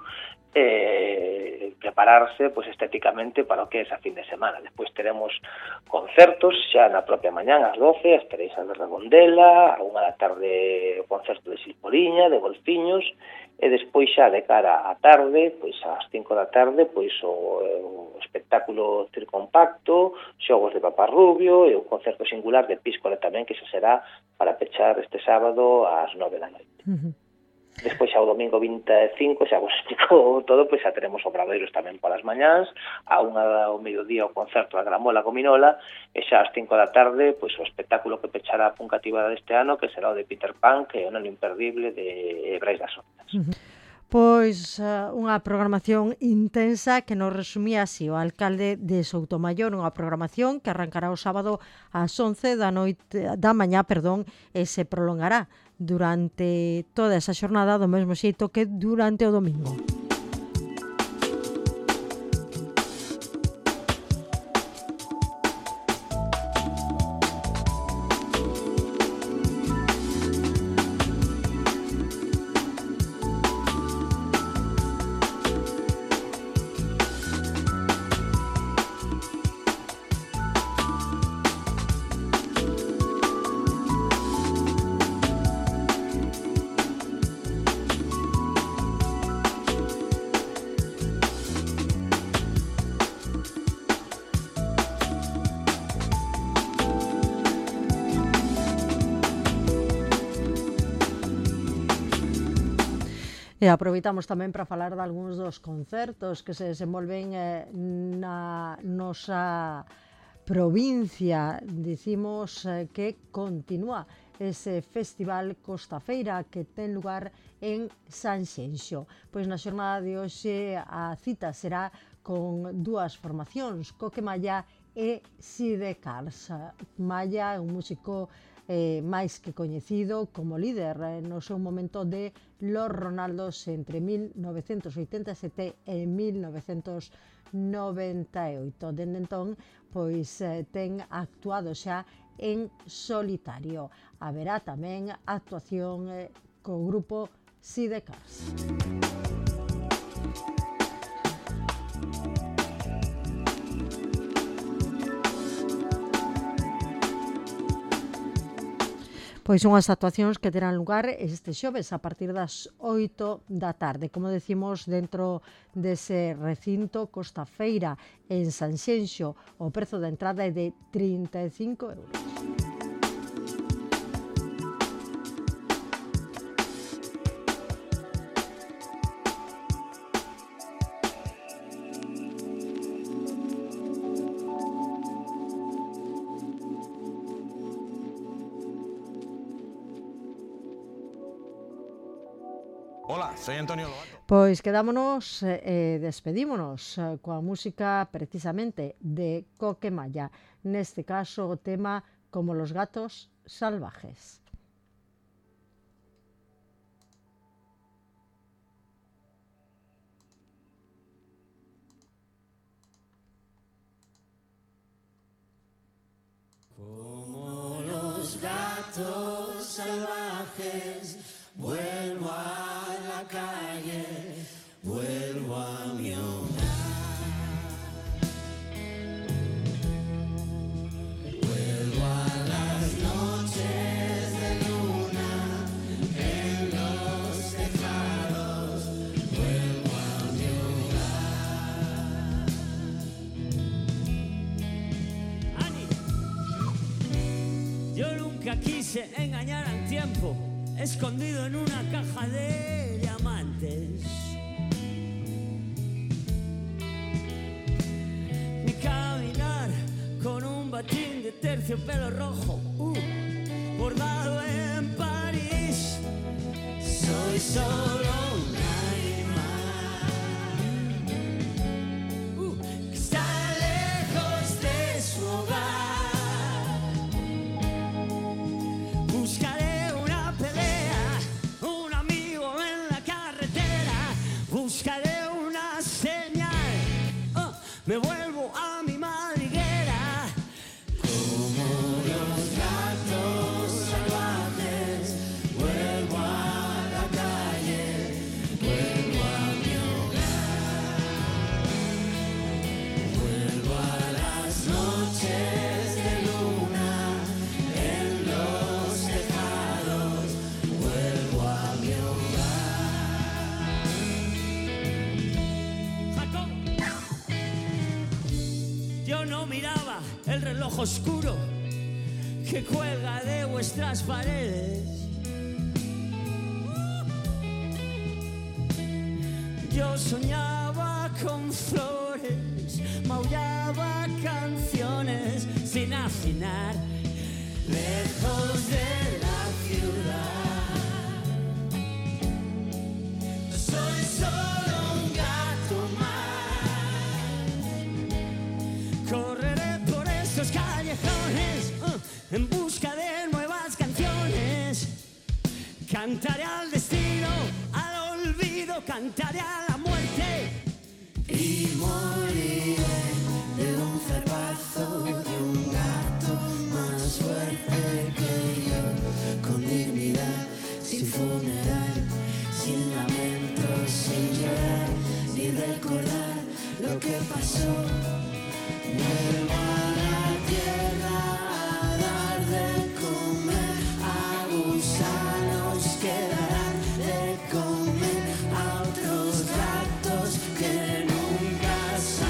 eh, prepararse pois estéticamente para o que é esa fin de semana. Despois teremos concertos xa na propia mañán ás doce, as Teresas de Redondela, a unha da tarde o concerto de Silporiña, de Golfiños, e despois xa de cara á tarde, pois ás cinco da tarde, pois o, o espectáculo Circompacto, xogos de Paparrubio e o concerto singular de Píscole tamén, que xa será para pechar este sábado ás nove da noite. Uh-huh. Despois xa o domingo vinte e cinco, xa vos explico todo, pois xa teremos obradoiros tamén polas mañáns, a unha ao mediodía o concerto da Gramola Gominola, e xa ás cinco da tarde, pois o espectáculo que pechará a Puncativada deste ano, que será o de Peter Pan, que é un ano imperdible de Brais das Ondas. Uh-huh. Pois uh, unha programación intensa que nos resumía así o alcalde de Soutomaior, unha programación que arrancará o sábado ás once da noite da mañá, perdón, e se prolongará durante toda esa xornada do mesmo xeito que durante o domingo. E aproveitamos tamén para falar de algúns dos concertos que se desenvolven eh, na nosa provincia. Dicimos eh, que continúa ese festival Costa Feira que ten lugar en Sanxenxo. Pois na xornada de hoxe a cita será con dúas formacións, Coque Malla e Sidecars. Malla é un músico eh, máis que coñecido como líder eh, no seu momento de Los Ronaldos entre mil novecentos oitenta e sete e mil novecentos noventa e oito. Dende entón, pois eh, ten actuado xa en solitario. Haberá tamén actuación eh, co grupo Sidecars. Pois unhas actuacións que terán lugar este xoves a partir das oito da tarde. Como decimos, dentro dese recinto Costa Feira en Sanxenxo, o prezo da entrada é de trinta e cinco euros. Hola, soy Antonio Lobato. Pois quedámonos e eh, despedímonos eh, coa música precisamente de Coque Malla. Neste caso o tema Como los gatos salvajes. Como los gatos salvajes, vuelvo a la calle, vuelvo a mi hogar. Vuelvo a las noches de luna en los tejados, vuelvo a mi hogar. Ani, yo nunca quise engañar al tiempo, escondido en una caja de diamantes. Ni caminar con un batín de terciopelo rojo, uh, bordado en París. Soy solo una imagen uh, que está lejos de su hogar. Buscaré una pelea, un amigo en la carretera, buscaré una señal, oh, me vuelvo a mi madriguera. Como los gatos salvajes, vuelvo a la calle, vuelvo a mi hogar. Vuelvo a las noches de luna en los tejados, vuelvo a mi Jacob, yo no miraba el reloj oscuro que cuelga de vuestras paredes. Yo soñaba con flores, maullaba canciones sin afinar, lejos de la ciudad. Soy solo un gato más. Correré por estos callejones uh, en busca de nuevas canciones. Cantaré al destino, al olvido, cantaré a la muerte. Y moriré de un zarpazo de un gato más fuerte que yo, con dignidad, sin funeral, sin lamentos, sin llorar, ni recordar lo que pasó. Vuelvo a la tierra a dar de comer a gusanos que darán de comer a otros gatos que nunca sabrán.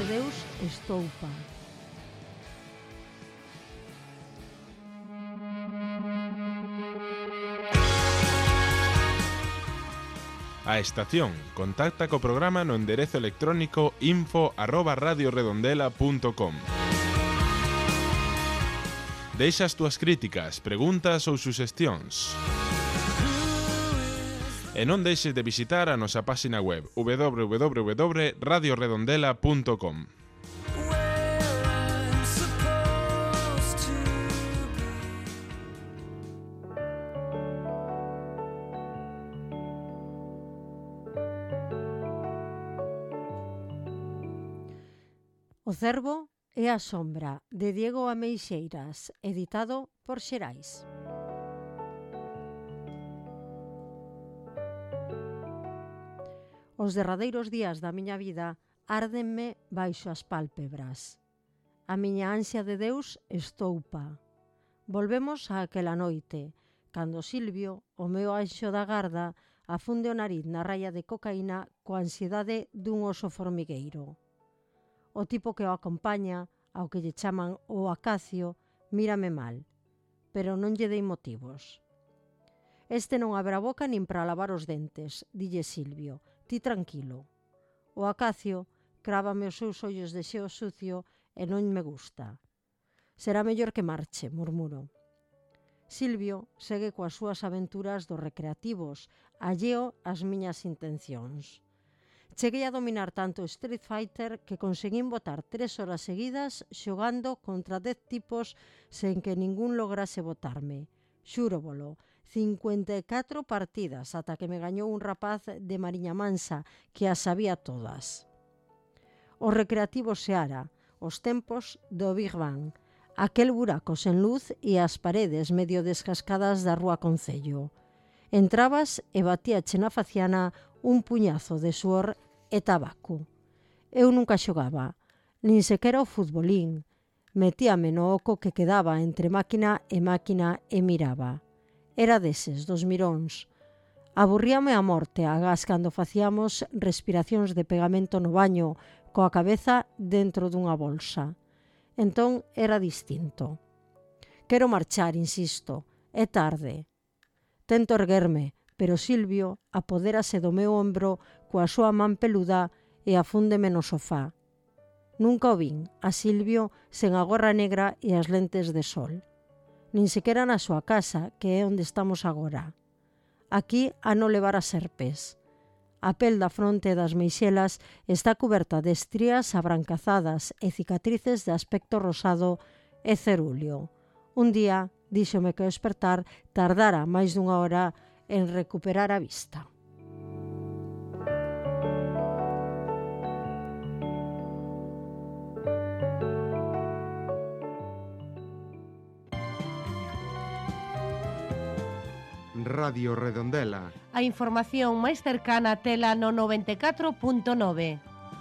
de Deus estoupa. A estación contacta co programa no enderezo electrónico info arroba radioredondela punto com. Deixa as túas críticas, preguntas ou suxestións. E non deixes de visitar a nosa páxina web w w w punto radio redondela punto com. O cervo e a sombra, de Diego Ameixeiras, editado por Xerais. Os derradeiros días da miña vida árdenme baixo as pálpebras. A miña ansia de Deus estoupa. Volvemos a aquela noite, cando Silvio, o meu anxo da garda, afunde o nariz na raya de cocaína coa ansiedade dun oso formigueiro. O tipo que o acompaña, ao que lle chaman o Acacio, mírame mal, pero non lle dei motivos. Este non abre a boca nin para lavar os dentes, dille Silvio, ti tranquilo. O Acacio crávame os seus ollos de xeo sucio e non me gusta. Será mellor que marche, murmuro. Silvio segue coas súas aventuras dos recreativos, alleo ás miñas intencións. Cheguei a dominar tanto Street Fighter que conseguín botar tres horas seguidas xogando contra dez tipos sen que ningún lograse botarme. Xúrovolo, cincuenta e catro partidas ata que me gañou un rapaz de Mariña Mansa que as sabía todas. Os recreativos Seara, os tempos do Big Bang, aquel buraco sen luz e as paredes medio descascadas da Rúa Concello. Entrabas e batíache na faciana un puñazo de suor e tabaco. Eu nunca xogaba, nin sequera o futbolín. Metíame no oco que quedaba entre máquina e máquina e miraba. Era deses, dos miróns. Aburríame a morte agás cando facíamos respiracións de pegamento no baño coa cabeza dentro dunha bolsa. Entón era distinto. Quero marchar, insisto, é tarde. Tento erguerme, pero Silvio apodérase do meu ombro coa súa man peluda e afúndeme no sofá. Nunca o vin, a Silvio sen a gorra negra e as lentes de sol. Nin sequera na súa casa, que é onde estamos agora. Aquí a non levar as serpes. A pel da fronte e das meixelas está coberta de estrías abrancazadas e cicatrices de aspecto rosado e cerúleo. Un día, díxome que o despertar tardara máis dunha hora en recuperar a vista. Radio Redondela. A información máis cercana tela no noventa e catro punto nove.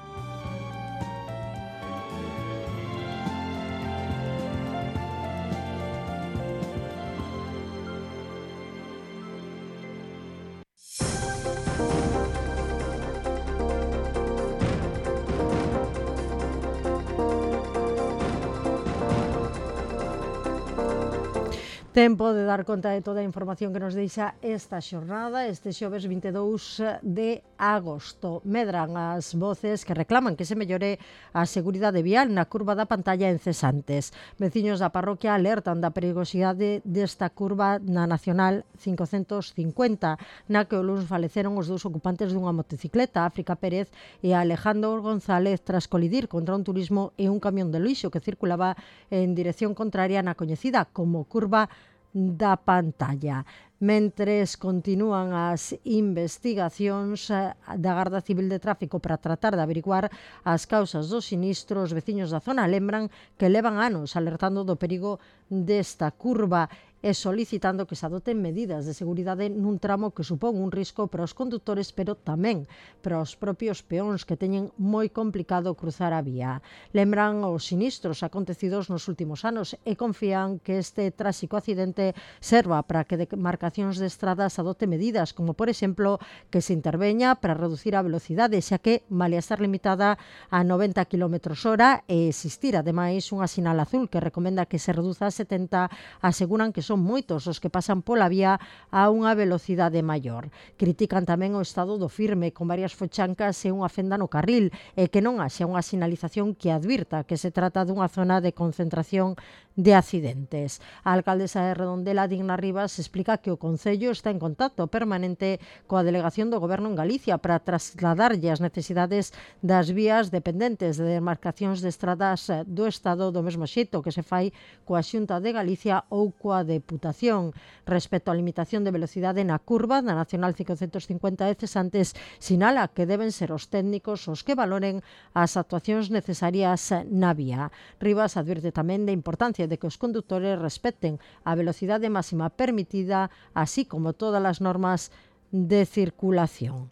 Tempo de dar conta de toda a información que nos deixa esta xornada, este xoves vinte e dous de agosto. Medran as voces que reclaman que se mellore a seguridade vial na curva da pantalla en Cesantes. Veciños da parroquia alertan da perigosidade desta curva na Nacional cincocentos cincuenta, na que o luns faleceron os dous ocupantes dunha motocicleta, África Pérez e Alejandro González, tras colidir contra un turismo e un camión de lixo que circulaba en dirección contraria na coñecida como curva da pantalla. Mentres continúan as investigacións da Garda Civil de Tráfico para tratar de averiguar as causas dos sinistros, os veciños da zona lembran que levan anos alertando do perigo desta curva e solicitando que se adoten medidas de seguridade nun tramo que supón un risco para os condutores, pero tamén para os propios peóns que teñen moi complicado cruzar a vía. Lembran os sinistros acontecidos nos últimos anos e confían que este tráxico accidente serva para que demarcacións Delegacións de Estradas adote medidas, como por exemplo que se interveña para reducir a velocidade, xa que malia estar limitada a noventa kilómetros hora e existir ademais unha sinal azul que recomenda que se reduza a setenta, aseguran que son moitos os que pasan pola vía a unha velocidade maior. Critican tamén o estado do firme, con varias fochancas e unha fenda no carril, e que non haxa unha sinalización que advirta que se trata dunha zona de concentración de accidentes. A alcaldesa de Redondela, Digna Rivas, explica que o Concello está en contacto permanente coa Delegación do Goberno en Galicia para trasladarlle as necesidades das vías dependentes de demarcacións de estradas do Estado, do mesmo xeito que se fai coa Xunta de Galicia ou coa Deputación. Respecto á limitación de velocidade na curva da Nacional cincocentos cincuenta de Cesantes, sinala que deben ser os técnicos os que valoren as actuacións necesarias na vía. Rivas advirte tamén da importancia de que os condutores respecten a velocidade máxima permitida, así como todas as normas de circulación.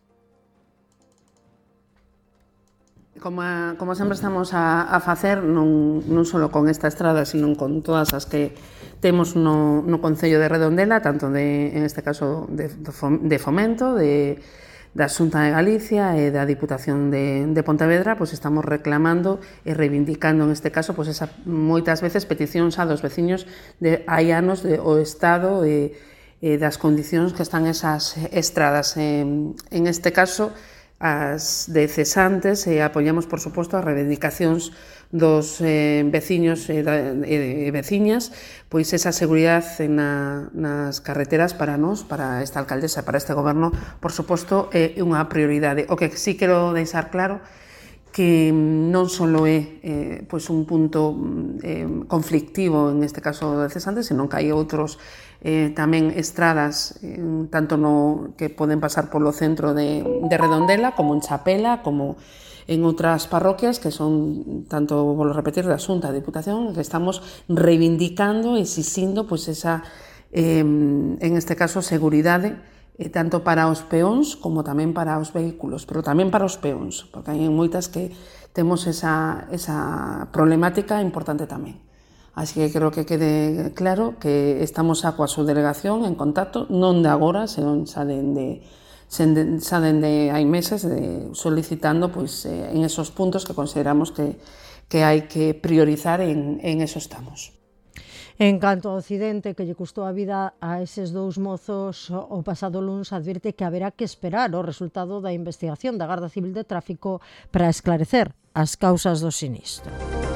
Como, a, como sempre estamos a, a facer, non, non só con esta estrada, sino con todas as que temos no, no Concello de Redondela, tanto de, en este caso de, de Fomento, de, da Xunta de Galicia e da Diputación de, de Pontevedra, pois estamos reclamando e reivindicando en este caso pois esa, moitas veces peticións a dos veciños de hai anos de, o estado e, e das condicións que están esas estradas. E, en este caso, as de cesantes e apoiamos, por suposto, as reivindicacións dos eh, veciños e, e, e veciñas, pois esa seguridade na, nas carreteras para nós, para esta alcaldesa, para este goberno, por suposto, é unha prioridade. O que sí quero deixar claro que non só é eh, pois un punto eh, conflictivo en este caso de cesantes, senón que hai outros eh, tamén estradas eh, tanto no que poden pasar polo centro de, de Redondela como en Chapela, como en outras parroquias que son, tanto, vou repetir, da Xunta, da Diputación, que estamos reivindicando e exixindo pois esa, eh, en este caso, seguridade eh, tanto para os peóns como tamén para os vehículos, pero tamén para os peóns, porque hai moitas que temos esa, esa problemática importante tamén. Así que creo que quede claro que estamos xa coa súa delegación en contacto, non de agora, senón xa dende xa dende hai meses de, solicitando pois, eh, en esos puntos que consideramos que, que hai que priorizar, en, en eso estamos. En canto ao accidente que lle custou a vida a eses dous mozos o pasado luns, advirte que haberá que esperar o resultado da investigación da Garda Civil de Tráfico para esclarecer as causas do sinistro.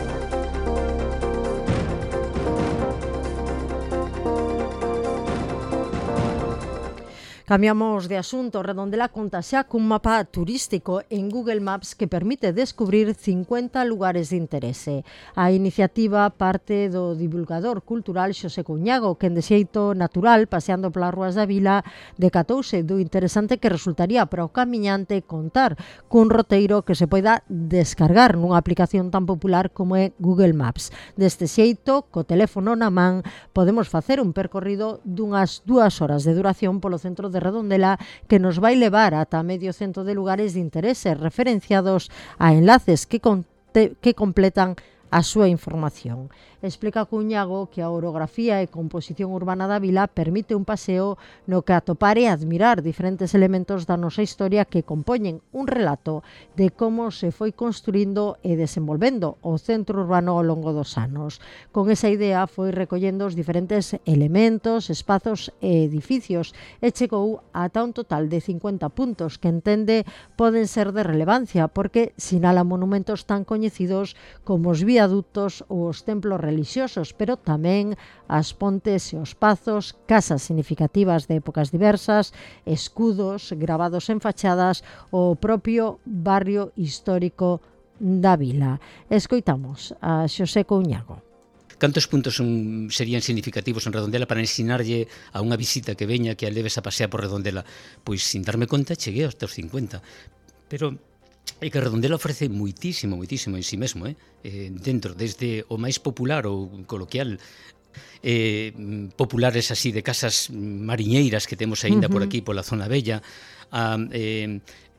Cambiamos de asunto. Redondela conta xa cun mapa turístico en Google Maps que permite descubrir cincuenta lugares de interese. A iniciativa parte do divulgador cultural Xosé Cuñago, que en de xeito natural, paseando polas rúas da vila, decatouse do interesante que resultaría para o camiñante contar cun roteiro que se poida descargar nunha aplicación tan popular como é Google Maps. Deste xeito, co teléfono na man, podemos facer un percorrido dunhas dúas horas de duración polo centro de Redondela que nos vai levar ata medio cento de lugares de interese referenciados a enlaces que, conte, que completan a súa información. Explica Cuñago que a orografía e composición urbana da vila permite un paseo no que atopar e admirar diferentes elementos da nosa historia que compoñen un relato de como se foi construindo e desenvolvendo o centro urbano ao longo dos anos. Con esa idea foi recollendo os diferentes elementos, espazos e edificios e chegou ata un total de cincuenta puntos que entende poden ser de relevancia porque sinala monumentos tan coñecidos como os viaductos ou os templos religiosos, pero tamén as pontes e os pazos, casas significativas de épocas diversas, escudos gravados en fachadas, o propio barrio histórico da vila. Escoitamos a Xosé Cuñago. Cantos puntos son, serían significativos en Redondela para ensinarlle a unha visita que veña que a leves a pasear por Redondela? Pois, sin darme conta, cheguei aos teus cincuenta. Pero é que Redondela ofrece moitísimo, moitísimo en si mesmo, eh? Eh, dentro, desde o máis popular ou coloquial, eh, populares así de casas mariñeiras que temos aínda uh-huh. por aquí, pola zona bella, a, eh,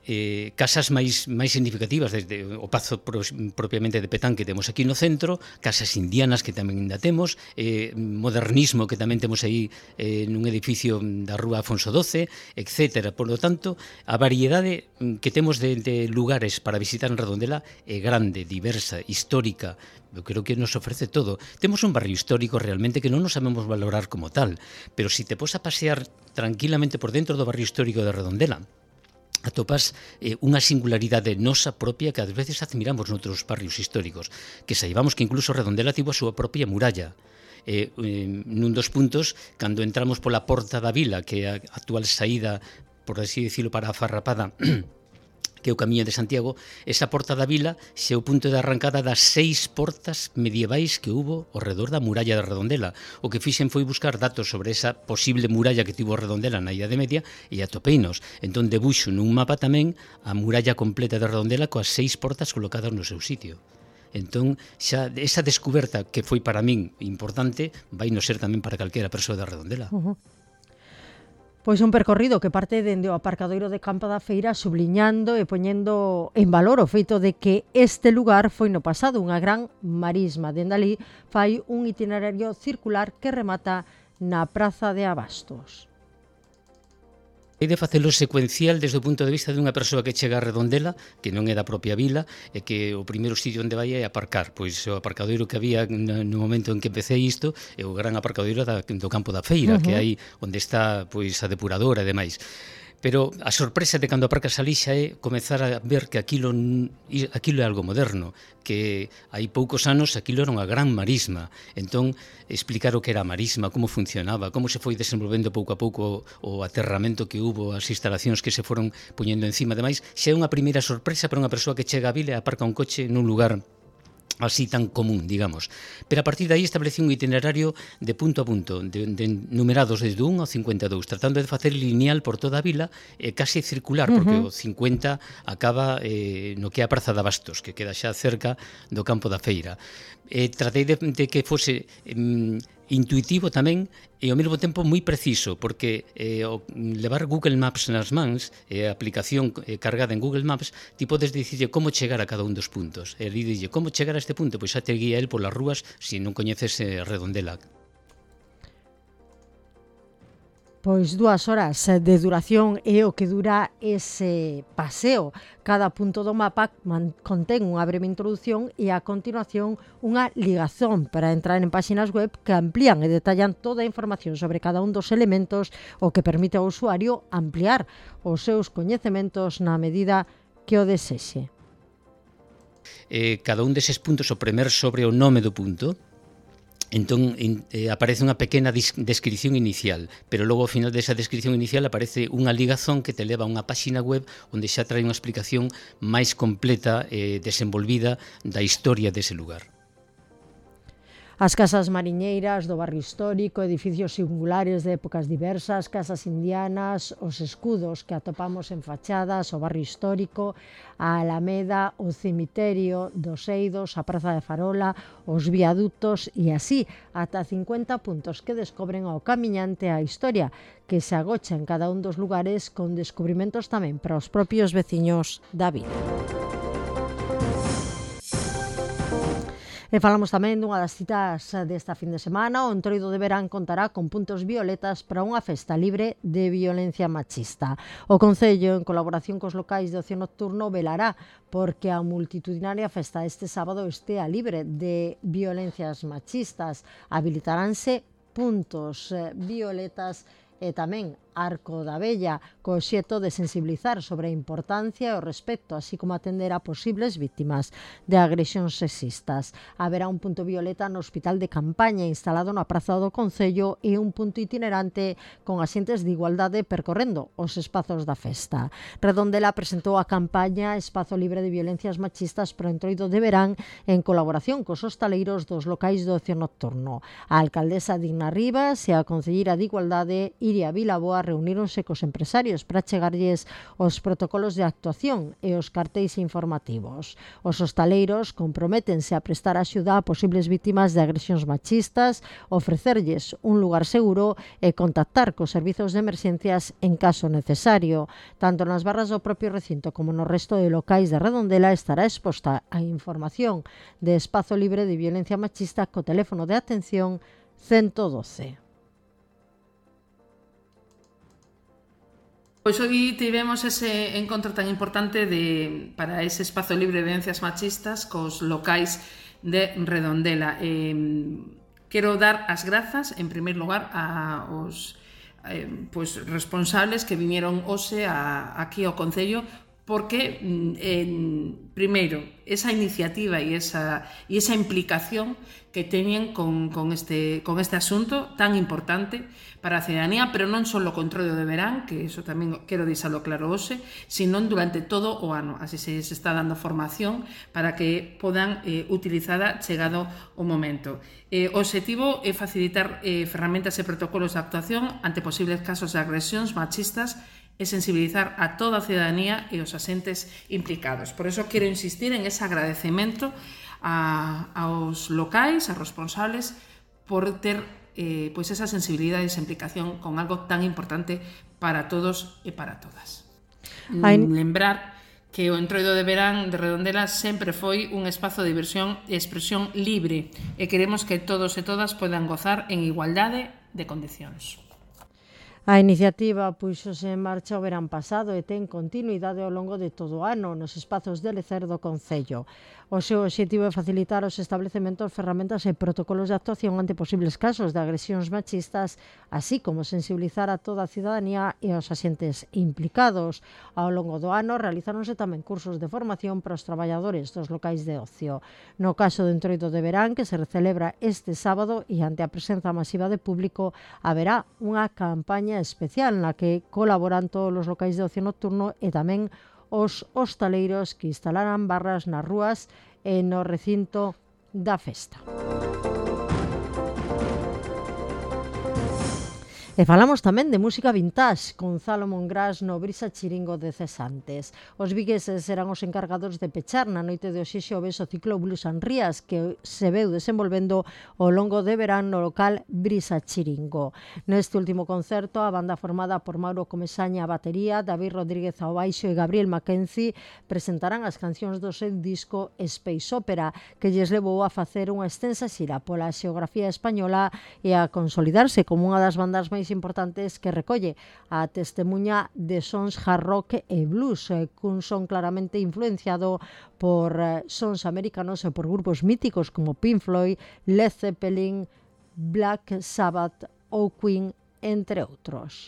eh, casas máis máis significativas, desde o Pazo pro, propiamente de Petán que temos aquí no centro, casas indianas que tamén ainda temos, eh, modernismo que tamén temos aí eh, nun edificio da rúa Afonso doce, etcétera. Por lo tanto, a variedade que temos de, de lugares para visitar en Redondela é grande, diversa, histórica. Eu creo que nos ofrece todo. Temos un barrio histórico realmente que non nos sabemos valorar como tal, pero si te pos a pasear tranquilamente por dentro do barrio histórico de Redondela, atopas eh, unha singularidade nosa propia que ás veces admiramos noutros barrios históricos, que saibamos que incluso Redondela tivo a súa propia muralla. Eh, eh, nun dos puntos, cando entramos pola Porta da Vila, que é a actual saída, por así dicilo, para a Farrapada, que é o camiño de Santiago, esa Porta da Vila xe é o punto de arrancada das seis portas medievais que hubo ao redor da muralla de Redondela. O que fixen foi buscar datos sobre esa posible muralla que tivo Redondela na Idade Media e atopeinos. Entón debuxo nun mapa tamén a muralla completa de Redondela coas seis portas colocadas no seu sitio. Entón, xa esa descoberta que foi para min importante vai non ser tamén para calquera persoa de Redondela. Uh-huh. Pois un percorrido que parte dende o aparcadoiro de Campo da Feira subliñando e poñendo en valor o feito de que este lugar foi no pasado unha gran marisma. Dende ali fai un itinerario circular que remata na Praza de Abastos. Hai de facelo secuencial desde o punto de vista dunha persoa que chega a Redondela, que non é da propia vila, e que o primeiro sitio onde vai é aparcar. Pois o aparcadoiro que había no momento en que empecé isto é o gran aparcadoiro da, do Campo da Feira, uh-huh. que hai onde está pois a depuradora e demais. Pero a sorpresa de cando aparcas ali xa é comezar a ver que aquilo, aquilo é algo moderno, que hai poucos anos aquilo era unha gran marisma. Entón, explicar o que era a marisma, como funcionaba, como se foi desenvolvendo pouco a pouco o aterramento que hubo, as instalacións que se foron poñendo encima. Ademais, xa é unha primeira sorpresa para unha persoa que chega a vila e aparca un coche nun lugar así tan común, digamos. Pero a partir de aí establece un itinerario de punto a punto, de, de numerados desde un ao cincuenta e dous, tratando de facer lineal por toda a vila, eh, casi circular, uh-huh. porque o cincuenta acaba eh, no que é a Praza de Abastos, que queda xa cerca do Campo da Feira. Eh, tratei de, de que fose eh, intuitivo tamén e ao mesmo tempo moi preciso, porque eh, o levar Google Maps nas mans, eh, a aplicación eh, cargada en Google Maps, ti podes dicirlle como chegar a cada un dos puntos. E li dille como chegar a este punto, pois xa te guía el polas rúas se non coñeces eh, Redondela. Pois dúas horas de duración é o que dura ese paseo. Cada punto do mapa contén unha breve introdución e a continuación unha ligazón para entrar en páxinas web que amplían e detallan toda a información sobre cada un dos elementos, o que permite ao usuario ampliar os seus coñecementos na medida que o desexe. Eh, cada un deses puntos, o premer sobre o nome do punto, entón eh, aparece unha pequena descripción inicial, pero logo ao final desa descripción inicial aparece unha ligazón que te leva a unha páxina web onde xa trae unha explicación máis completa e eh, desenvolvida da historia dese lugar. As casas mariñeiras do barrio histórico, edificios singulares de épocas diversas, casas indianas, os escudos que atopamos en fachadas, o barrio histórico, a Alameda, o cemiterio dos Eidos, a Praza de Farola, os viadutos e así ata cincuenta puntos que descobren ao camiñante a historia, que se agocha en cada un dos lugares con descubrimentos tamén para os propios veciños da vila. E falamos tamén dunha das citas desta fin de semana. O Entroido de Verán contará con puntos violetas para unha festa libre de violencia machista. O Concello, en colaboración cos locais de ocio nocturno, velará porque a multitudinaria festa este sábado estea libre de violencias machistas. Habilitaránse puntos eh, violetas e tamén Arco da Vella, co obxecto de sensibilizar sobre a importancia e o respecto, así como atender a posibles víctimas de agresións sexistas. Haberá un punto violeta no Hospital de Campaña instalado na Praza do Concello e un punto itinerante con asientos de igualdade percorrendo os espazos da festa. Redondela presentou a campaña Espazo Libre de Violencias Machistas para o Entroido de Verán en colaboración cos hostaleiros dos locais do ocio nocturno. A alcaldesa Digna Rivas e a concelleira de Igualdade Iria Vilaboa reuníronse cos empresarios para chegarlles os protocolos de actuación e os cartéis informativos. Os hostaleiros comprométense a prestar axuda a posibles vítimas de agresións machistas, ofrecerlles un lugar seguro e contactar cos servizos de emerxencias en caso necesario. Tanto nas barras do propio recinto como no resto de locais de Redondela estará exposta a información de espazo libre de violencia machista co teléfono de atención ciento doce. Pois hoy tivemos ese encontro tan importante de, para ese espazo libre de violencias machistas cos locais de Redondela. Eh, quero dar as grazas, en primeiro lugar, a os eh, pues, responsables que vinieron hoxe a, aquí ao Concello, porque, en, primeiro, esa iniciativa e esa, e esa implicación que teñen con, con, este, con este asunto tan importante para a ciudadanía, pero non só o controllo de verán, que iso tamén quero deixalo claro hoxe, sino durante todo o ano. Así se está dando formación para que podan eh, utilizada chegado o momento. Eh, o objetivo é facilitar eh, ferramentas e protocolos de actuación ante posibles casos de agresións machistas e sensibilizar a toda a ciudadanía e os asentes implicados. Por eso quero insistir en ese agradecemento a, aos locais, aos responsables, por ter eh, pois esa sensibilidade e esa implicación con algo tan importante para todos e para todas. Ay. Lembrar que o Entroido de Verán de Redondela sempre foi un espazo de diversión e expresión libre e queremos que todos e todas podan gozar en igualdade de condicións. A iniciativa puxose en marcha o verán pasado e ten continuidade ao longo de todo o ano nos espazos de lecer do Concello. O seu objetivo é facilitar os establecementos, ferramentas e protocolos de actuación ante posibles casos de agresións machistas, así como sensibilizar a toda a ciudadanía e aos axentes implicados. Ao longo do ano realizáronse tamén cursos de formación para os traballadores dos locais de ocio. No caso do Entroido de Verán, que se celebra este sábado e ante a presenza masiva de público, haberá unha campaña especial na que colaboran todos os locais de ocio nocturno e tamén os hostaleiros que instalarán barras nas rúas e no recinto da festa. E falamos tamén de música vintage con Salomon Gras no Brisa Chiringo de Cesantes. Os vigueses serán os encargados de pechar na noite de hoxe o beso ciclo Blues and Rías que se veu desenvolvendo ao longo de verán no local Brisa Chiringo. Neste último concerto, a banda formada por Mauro Comesaña a batería, David Rodríguez ao baixo e Gabriel Mackenzie presentarán as cancións do seu disco Space Opera, que lles levou a facer unha extensa xira pola xeografía española e a consolidarse como unha das bandas máis importantes que recolle a testemunha de sons hard rock e blues, cun son claramente influenciado por sons americanos e por grupos míticos como Pink Floyd, Led Zeppelin, Black Sabbath ou Queen, entre outros.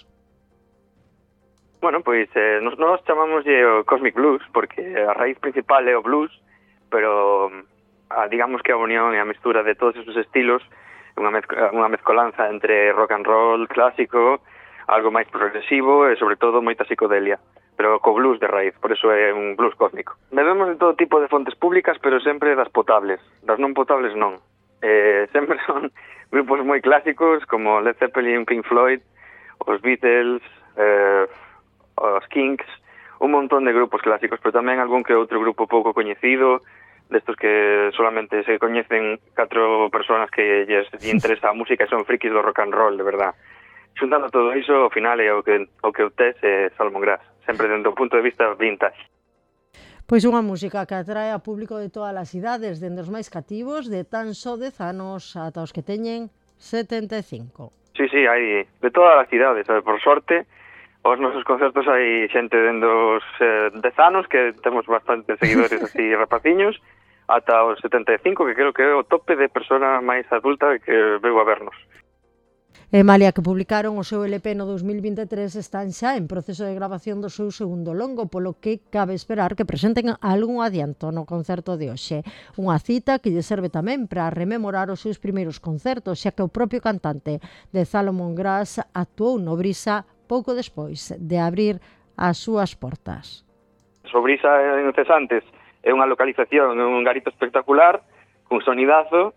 Bueno, pois eh, nos, nos chamámoslle o Cosmic Blues porque a raíz principal é o blues, pero a, digamos que a unión e a mistura de todos esos estilos unha, mezc- unha mezcolanza entre rock and roll clásico, algo máis progresivo e sobre todo moita psicodelia, pero co blues de raíz, por eso é un blues cósmico. Bebemos de todo tipo de fontes públicas, pero sempre das potables, das non potables non. Eh, sempre son grupos moi clásicos como Led Zeppelin, Pink Floyd, os Beatles, eh, os Kinks, un montón de grupos clásicos, pero tamén algún que outro grupo pouco coñecido, destos que solamente se coñecen catro personas que lles interesa a música e son frikis do rock and roll, de verdad. Xuntando todo iso, ao final é o que o que obtés é Salomon Gras, sempre dentro do punto de vista vintage. Pois unha música que atrae a público de todas as idades, dende os máis cativos, de tan só dez anos, ata os que teñen setenta e cinco. Sí, sí, hai de todas as idades, por sorte. Os nosos concertos hai xente dende os eh, dez anos, que temos bastante seguidores así rapaciños, ata os setenta e cinco, que creo que é o tope de persona máis adulta que veu a vernos. E malia que publicaron o seu L P no dos mil vinte e tres, están xa en proceso de grabación do seu segundo longo, polo que cabe esperar que presenten algún adianto no concerto de hoxe. Unha cita que lle serve tamén para rememorar os seus primeiros concertos, xa que o propio cantante de Salomon Gras actuou no Brisa pouco despois de abrir as súas portas. O Brisa en Cesantes é unha localización, un garito espectacular, cun sonidazo,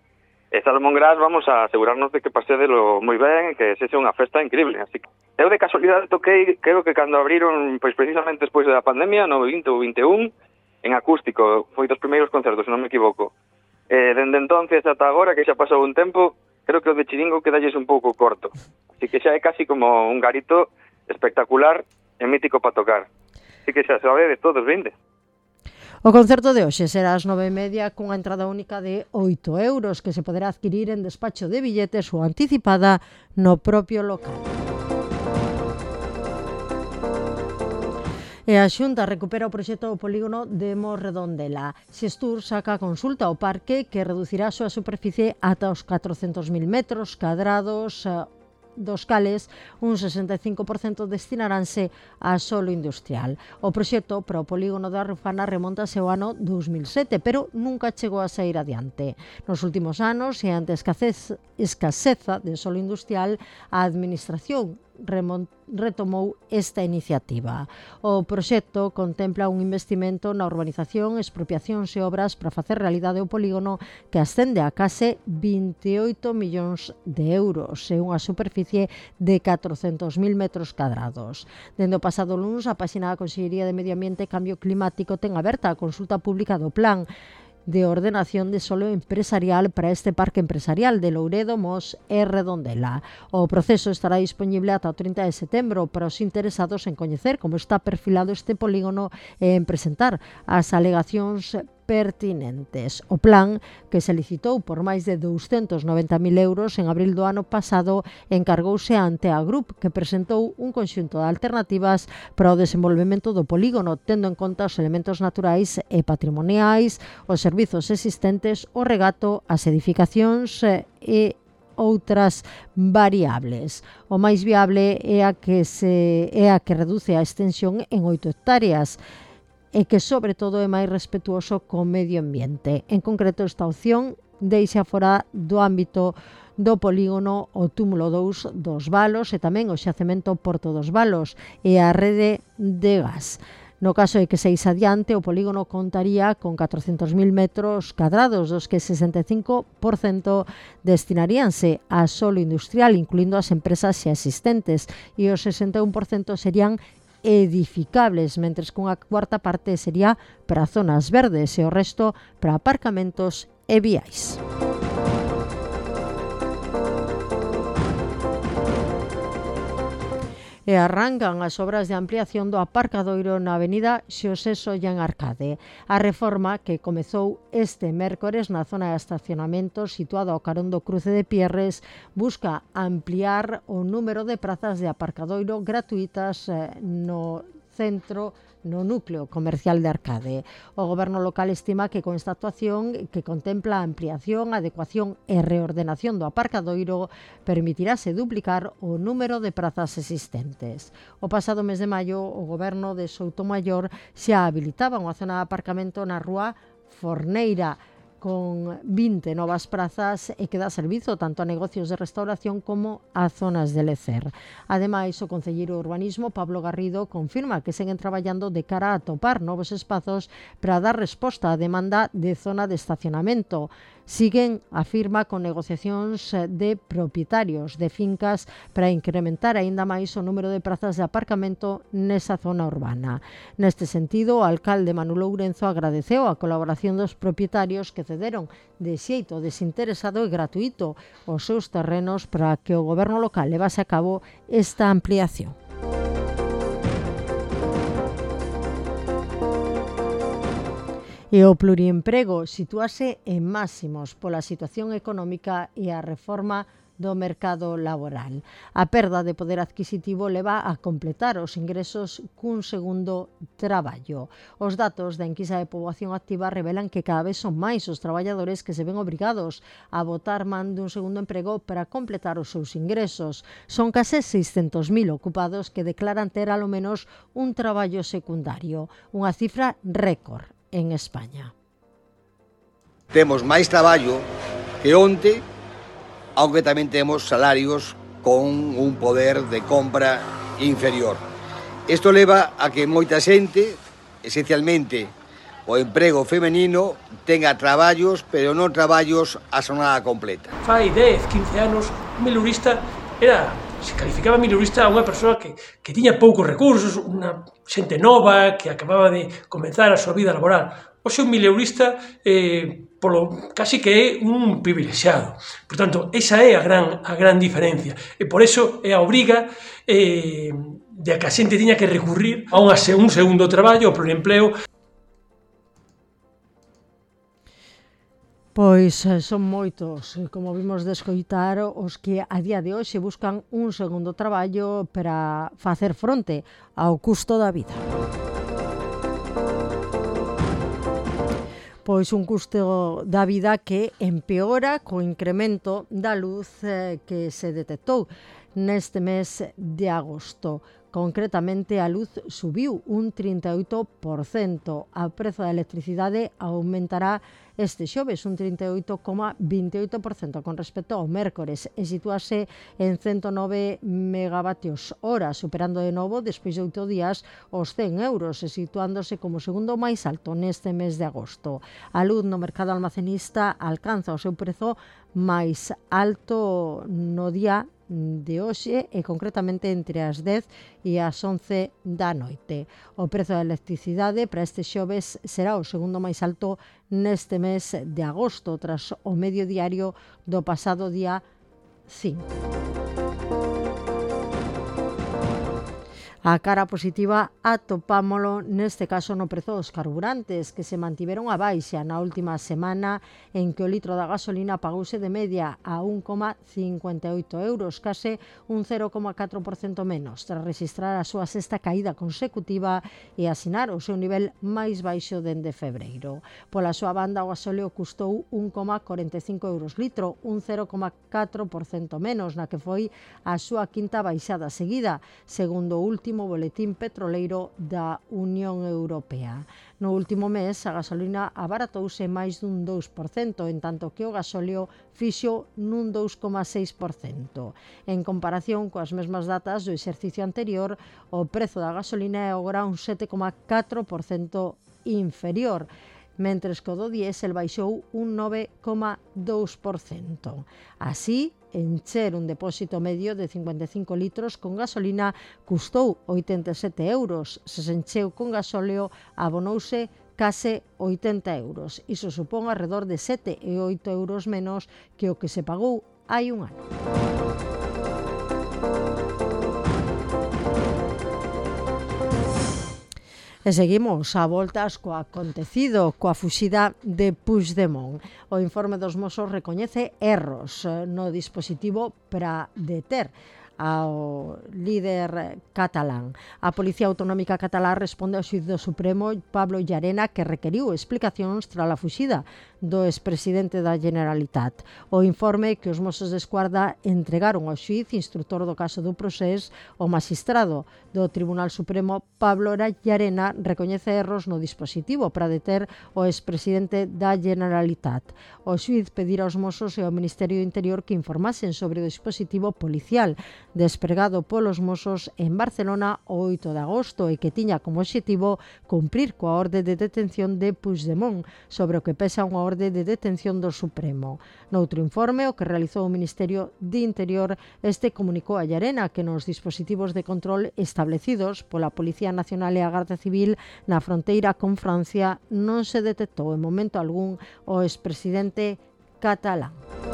E Salomón Gras vamos a asegurarnos de que pasédelo moi ben e que sexa unha festa increíble. Así que eu de casualidade toquei, creo que cando abriron, pois precisamente despois da pandemia, no vinte ou vinte e un, en acústico, foi dos primeiros concertos, se non me equivoco. Eh, dende entonces ata agora, que xa pasou un tempo, creo que o de Chiringo quedalles un pouco corto. Así que xa é casi como un garito espectacular e mítico para tocar. Así que xa sabe de todos, vinde. O concerto de hoxe será ás nove e media cunha entrada única de oito euros que se poderá adquirir en despacho de billetes ou anticipada no propio local. E a Xunta recupera o proxecto do polígono de Morredondela. Xestur saca a consulta ao parque que reducirá a súa superficie ata os catrocentos mil metros cadrados, dos cales un sesenta e cinco por cento destinaránse a solo industrial. O proxecto para o polígono da Rufana remontase ao ano dous mil sete, pero nunca chegou a sair adiante. Nos últimos anos, e ante escaseza de solo industrial, a Administración retomou esta iniciativa. O proxecto contempla un investimento na urbanización, expropiacións e obras para facer realidade o polígono que ascende a case vinte e oito millóns de euros e unha superficie de catrocentos mil metros cadrados. Dende o pasado luns, a páxina da Consellería de Medio Ambiente e Cambio Climático ten aberta a consulta pública do plan de ordenación de solo empresarial para este parque empresarial de Louredo, Mos e Redondela. O proceso estará disponible ata o trinta de setembro para os interesados en coñecer como está perfilado este polígono e en presentar as alegacións pertinentes. O plan, que se licitou por máis de douscentos noventa mil euros en abril do ano pasado, encargouse ante a Group, que presentou un conxunto de alternativas para o desenvolvemento do polígono, tendo en conta os elementos naturais e patrimoniais, os servizos existentes, o regato, as edificacións e outras variables. O máis viable é a que se é a que reduce a extensión en oito hectáreas, e que, sobre todo, é máis respetuoso co medio ambiente. En concreto, esta opción deixa fora do ámbito do polígono o túmulo dous dos Valos e tamén o xacemento Porto dos Valos e a rede de gas. No caso de que se ise adiante, o polígono contaría con catrocentos mil metros cadrados, dos que sesenta e cinco por cento destinaríanse a solo industrial, incluindo as empresas xa existentes, e o sesenta e un por cento serían edificables, mentres que unha cuarta parte sería para zonas verdes e o resto para aparcamentos e viais. E arrancan as obras de ampliación do aparcadoiro na avenida Xosé Solla en Arcade. A reforma, que comezou este mércores na zona de estacionamento situado ao carón do cruce de Pierres, busca ampliar o número de prazas de aparcadoiro gratuitas no centro no núcleo comercial de Arcade. O Goberno local estima que con esta actuación, que contempla a ampliación, adecuación e reordenación do aparcadoiro, permitirase duplicar o número de prazas existentes. O pasado mes de maio, o Goberno de Soutomaior xa habilitaba unha zona de aparcamento na rúa Forneira, con vinte novas prazas e que dá servizo tanto a negocios de restauración como a zonas de lecer. Ademais, o concelleiro de Urbanismo, Pablo Garrido, confirma que seguen traballando de cara a atopar novos espazos para dar resposta á demanda de zona de estacionamento. Siguen, afirma, con negociacións de propietarios de fincas para incrementar aínda máis o número de prazas de aparcamento nesa zona urbana. Neste sentido, o alcalde Manu Lourenzo agradeceu a colaboración dos propietarios que cederon de xeito desinteresado e gratuito os seus terrenos para que o goberno local levase a cabo esta ampliación. E o pluriemprego sitúase en máximos pola situación económica e a reforma do mercado laboral. A perda de poder adquisitivo leva a completar os ingresos cun segundo traballo. Os datos da enquisa de poboación activa revelan que cada vez son máis os traballadores que se ven obrigados a botar man dun segundo emprego para completar os seus ingresos. Son case seiscentos mil ocupados que declaran ter alo menos un traballo secundario, unha cifra récord en España. Temos máis traballo que onte, aunque tamén temos salarios con un poder de compra inferior. Isto leva a que moita xente, esencialmente o emprego femenino tenga traballos, pero non traballos a jornada completa. Fai dez, quince anos, un milurista era, se calificaba milurista a unha persoa que, que tiña poucos recursos, unha xente nova que acababa de comenzar a súa vida laboral. Hoxe un mileurista eh, polo, casi que é un privilexiado. Por tanto, esa é a gran, a gran diferencia. E por eso é a obriga eh, de que a xente tiña que recurrir a un, un segundo traballo, ao pluriempleo. Pois son moitos, como vimos de escoitar, os que a día de hoxe buscan un segundo traballo para facer fronte ao custo da vida. Pois un custo da vida que empeora co incremento da luz eh, que se detectou neste mes de agosto. Concretamente, a luz subiu un trinta e oito por cento. A prezo da electricidade aumentará este xoves un trinta e oito coma vinte e oito por cento con respecto ao mércores e sitúase en cento nove megavatios hora, superando de novo, despois de oito días, os cen euros e situándose como segundo máis alto neste mes de agosto. A luz no mercado almacenista alcanza o seu prezo máis alto no día de hoxe e concretamente entre as dez e as once da noite. O prezo da electricidade para este xoves será o segundo máis alto neste mes de agosto, tras o medio diario do pasado día cinco. A cara positiva atopámolo neste caso no prezo dos carburantes, que se mantiveron a baixa na última semana, en que o litro da gasolina pagouse de media a un coma cincuenta e oito euros, case un cero coma catro por cento menos, tras registrar a súa sexta caída consecutiva e asinar o seu nivel máis baixo dende febreiro. Pola súa banda, o gasóleo custou un coma corenta e cinco euros litro, un cero coma catro por cento menos, na que foi a súa quinta baixada seguida, segundo o último boletín petroleiro da Unión Europea. No último mes, a gasolina abaratouse máis dun dous por cento, en tanto que o gasóleo fixo nun dous coma seis por cento. En comparación coas mesmas datas do exercicio anterior, o prezo da gasolina é agora un sete coma catro por cento inferior, mentres que o do diésel baixou un nove coma dous por cento. Así, encher un depósito medio de cincuenta e cinco litros con gasolina custou oitenta e sete euros. Se se encheu con gasóleo, abonouse case oitenta euros. Iso supón alrededor de sete e oito euros menos que o que se pagou hai un ano. E seguimos a voltas co acontecido, coa fuxida de Puigdemont. O informe dos Mossos recoñece erros no dispositivo para deter ao líder catalán. A Policía Autonómica Catalá responde ao xuíz do Supremo Pablo Llarena, que requeriu explicacións tras a fuxida do expresidente da Generalitat. O informe que os Mossos de Esquadra entregaron ao xuíz instructor do caso do Procés, o magistrado do Tribunal Supremo Pablo Llarena, recoñece erros no dispositivo para deter o expresidente da Generalitat. O xuíz pedira aos Mossos e ao Ministerio do Interior que informasen sobre o dispositivo policial despregado polos Mossos en Barcelona o oito de agosto e que tiña como obxectivo cumprir coa orde de detención de Puigdemont, sobre o que pesa unha orde de detención do Supremo. Noutro informe, o que realizou o Ministerio de Interior, este comunicou a Llarena que nos dispositivos de control establecidos pola Policía Nacional e a Garda Civil na fronteira con Francia non se detectou en momento algún o expresidente catalán.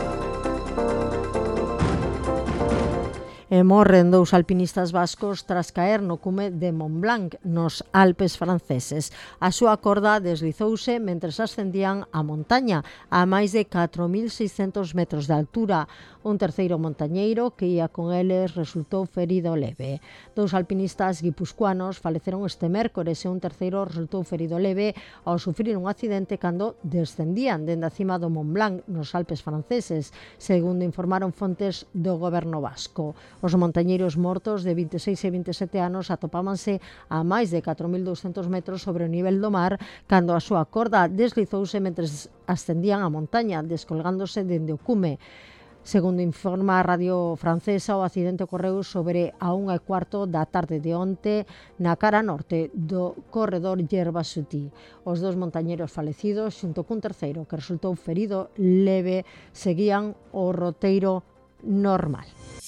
E morren dous alpinistas vascos tras caer no cume de Montblanc, nos Alpes franceses. A súa corda deslizouse mentres ascendían a montaña a máis de catro mil seiscentos metros de altura. Un terceiro montañeiro que ia con eles resultou ferido leve. Dous alpinistas guipuscoanos faleceron este mércores e un terceiro resultou ferido leve ao sufrir un accidente cando descendían dende a cima do Montblanc, nos Alpes franceses, segundo informaron fontes do goberno vasco. Os montañeiros mortos de vinte e seis e vinte e sete anos atopábanse a máis de catro mil douscentos metros sobre o nivel do mar cando a súa corda deslizouse mentres ascendían a montaña, descolgándose dende o cume. Segundo informa a radio francesa, o accidente ocorreu sobre a unha e cuarto da tarde de onte na cara norte do corredor Yerba-Sutí. Os dos montañeros falecidos, xunto cun terceiro que resultou ferido leve, seguían o roteiro normal.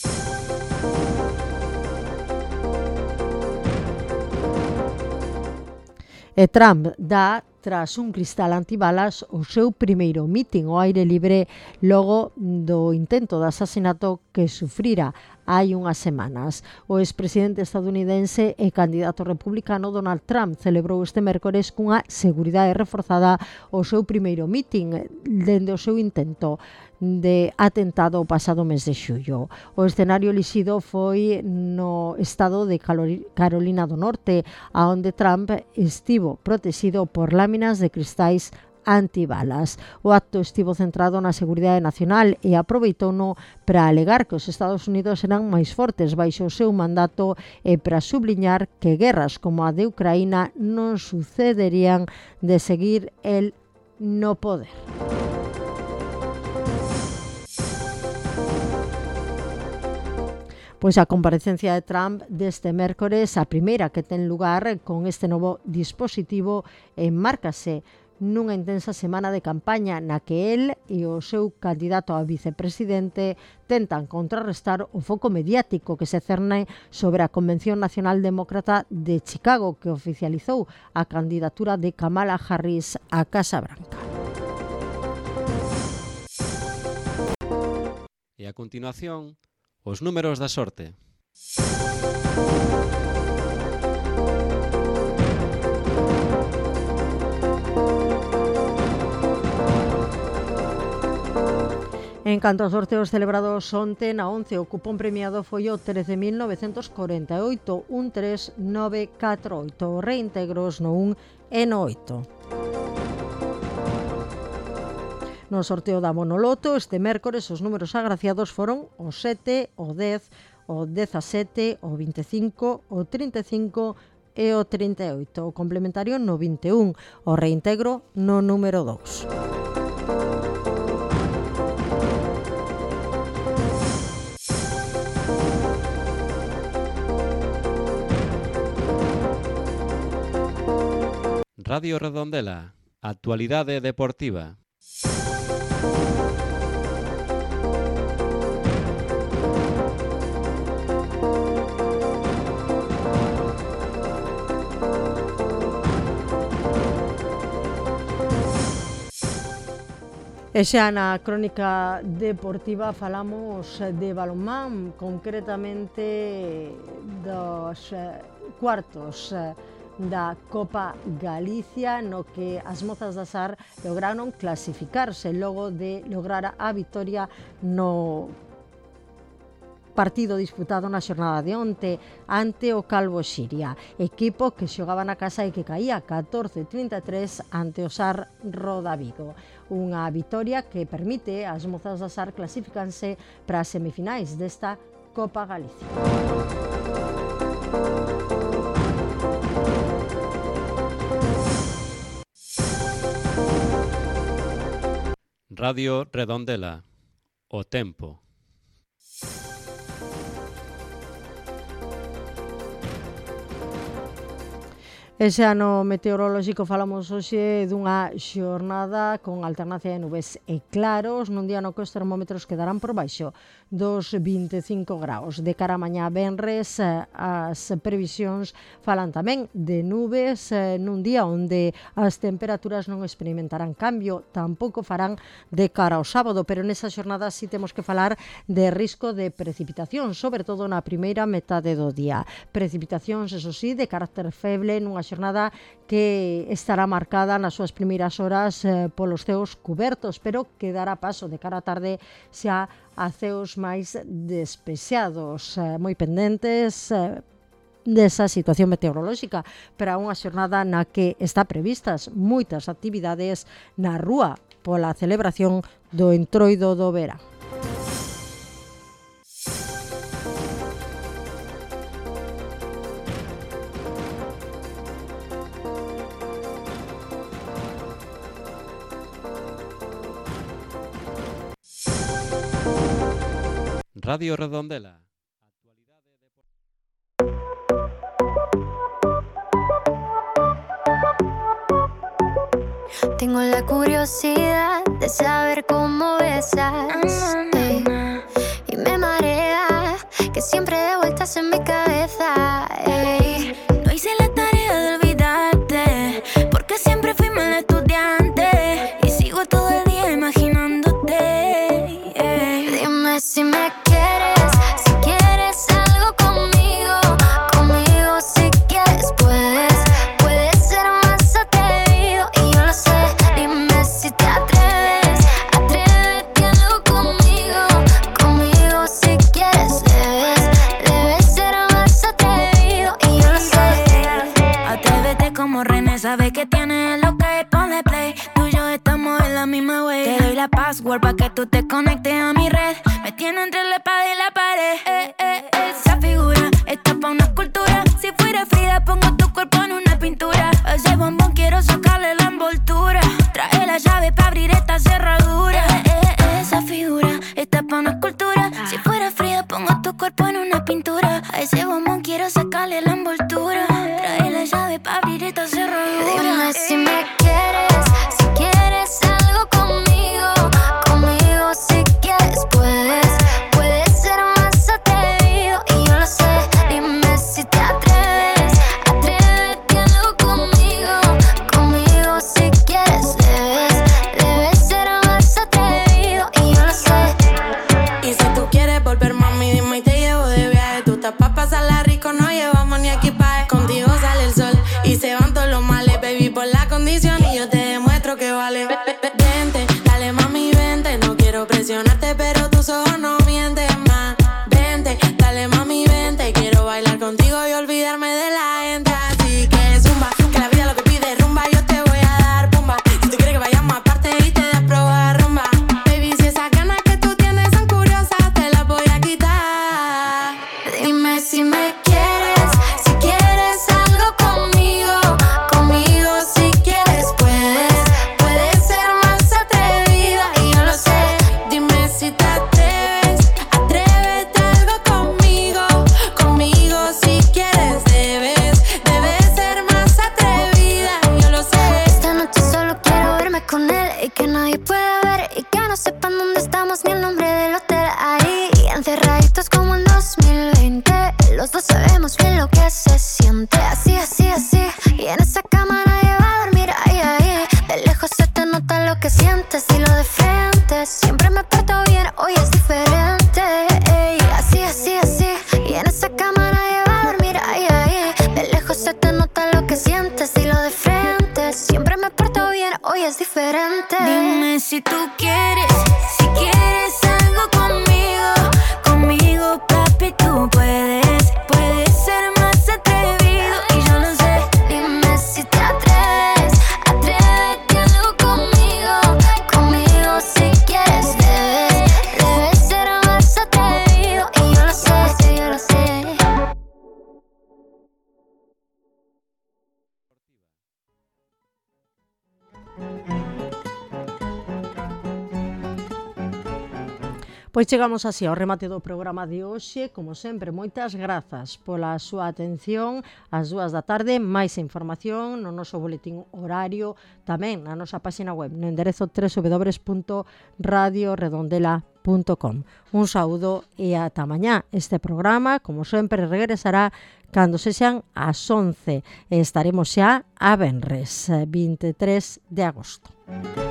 E Trump dá, tras un cristal antibalas, o seu primeiro mitin ao aire libre logo do intento de asasinato que sufrira hai unhas semanas. O expresidente estadounidense e candidato republicano Donald Trump celebrou este mércores cunha seguridade reforzada o seu primeiro mitin dende o seu intento de atentado o pasado mes de xullo. O escenario elixido foi no estado de Carolina do Norte, aonde Trump estivo protegido por láminas de cristais antibalas. O acto estivo centrado na seguridade nacional e aproveitouno para alegar que os Estados Unidos eran máis fortes baixo o seu mandato e para subliñar que guerras como a de Ucraína non sucederían de seguir el no poder. Pois a comparecencia de Trump deste mércores, a primeira que ten lugar con este novo dispositivo, enmárcase nunha intensa semana de campaña na que el e o seu candidato a vicepresidente tentan contrarrestar o foco mediático que se cerne sobre a Convención Nacional Demócrata de Chicago, que oficializou a candidatura de Kamala Harris á Casa Branca. E a continuación, os números da sorte. En canto aos sorteos celebrados onte na once, o cupón premiado foi o trece mil novecentos corenta e oito, un tres nove catro oito, reintegros no un e no oito. No sorteo da Monoloto, este mércores, os números agraciados foron o sete, o dez, o dezasete, o vinte e cinco, o trinta e cinco e o trinta e oito. O complementario no vinte e un, o reintegro no número dous. Radio Redondela, actualidade deportiva. E xa na crónica deportiva falamos de balonmán, concretamente dos cuartos da Copa Galicia, no que as mozas da S A R lograron clasificarse logo de lograr a vitoria no partido disputado na xornada de onte ante o Calvo Xiria, equipo que xogaba na casa e que caía catorce trinta e tres ante o S A R Rodavigo. Unha vitoria que permite ás mozas da S A R clasificarse para as semifinais desta Copa Galicia. Radio Redondela, o tempo. E xa no meteorolóxico falamos hoxe dunha xornada con alternancia de nubes e claros, nun día no que os termómetros quedarán por baixo dos vinte e cinco graus. De cara a mañá venres, as previsións falan tamén de nubes nun día onde as temperaturas non experimentarán cambio, tampouco farán de cara ao sábado, pero nesa xornada sí temos que falar de risco de precipitación, sobre todo na primeira metade do día. Precipitacións, eso sí, de carácter feble nunha xornada que estará marcada nas súas primeiras horas eh, polos ceos cubertos, pero que dará paso de cara á tarde xa a ceos máis despexados, eh, moi pendentes eh, desa situación meteorolóxica, para unha xornada na que está previstas moitas actividades na rúa pola celebración do Entroido do Verán. Radio Redondela. Tengo la curiosidad de saber cómo besas, ey, y me marea que siempre de vueltas en mi cabeza, ey. No hice la tarea de olvidarte, porque siempre fui mal estudiante y sigo todo el día imaginándote, ey. Dime si me quieres, si quieres algo conmigo, conmigo si quieres puedes, puedes ser más atrevido y yo lo sé. Dime si te atreves, atrévete algo conmigo, conmigo si quieres debes, debes ser más atrevido y yo lo sé. Atrévete como René, sabe que tienes lo que ponle play. Tú y yo estamos en la misma way. Te doy la password pa' que tú te conectes a mi red. Me tiene entre la espada y la pared. Eh, eh, eh, esa figura está pa' una escultura. Si fuera Frida pongo tu cuerpo en una pintura. A ese bombón quiero sacarle la envoltura. Trae la llave pa' abrir esta cerradura. Eh, eh, eh, esa figura está pa' una escultura. Si fuera Frida pongo tu cuerpo en una pintura. A ese bombón quiero sacarle la envoltura. Trae la llave pa' abrir esta cerradura. Dime si me quieres, si quieres algo conmigo, conmigo si quieres puedes, puedes ser más atrevido y yo lo sé. Dime si te atreves, atrévete algo conmigo, conmigo si quieres debes, debes ser más atrevido y yo lo sé. Y si tú quieres volver, mami, dime y te llevo de viaje. Tú estás pa' pasarla rico, no llevamos ni equipaje. Contigo sale el sol y se van todos los males, baby, por la condición y yo te demuestro que vale. Vente, dale mami, vente, no quiero presionarte, pero tus ojos no mienten más. Vente, dale mami, vente, quiero bailar contigo y olvidarme de la gente. Así que zumba, que la vida lo que pide es rumba, yo te voy a dar pumba. Si tú quieres que vayamos aparte y te das probar rumba, baby, si esas ganas que tú tienes son curiosas, te las voy a quitar. Dime si me quieres, si quieres algo conmigo, conmigo si quieres puedes, puedes ser más atrevida y yo lo sé. Dime si te atreves, atrévete algo conmigo, conmigo si quieres debes, debes ser más atrevida, yo lo sé. Esta noche solo quiero verme con él y que nadie pueda ver y que no sepan dónde estamos ni el nombre del hotel. Ahí encerraditos como en dos mil veinte, los dos sabemos bien lo que se siente. Así, así, así, y en esa cama nadie va a dormir. Ahí, ahí, de lejos se te nota lo que sientes y lo de frente. Siempre me porto bien, hoy es diferente. Ey, así, así, así, y en esa cama nadie va a dormir. Ahí, ahí, de lejos se te nota lo que sientes y lo de frente. Siempre me porto bien, hoy es diferente. Dime si tú quieres, si quieres algo conmigo, conmigo papi tú puedes, puedes ser más atrevido y yo lo sé. Dime si te atreves, atrévete algo conmigo, conmigo si quieres debes, debes ser más atrevido y yo lo sé, yo lo sé. Pois chegamos así ao remate do programa de hoxe. Como sempre, moitas grazas pola súa atención. Ás dúas da tarde, máis información no noso boletín horario, tamén na nosa página web, no enderezo doble u doble u doble u punto radio redondela punto com. Un saúdo e ata mañá. Este programa, como sempre, regresará cando sexan as once. Estaremos xa a venres, vinte e tres de agosto.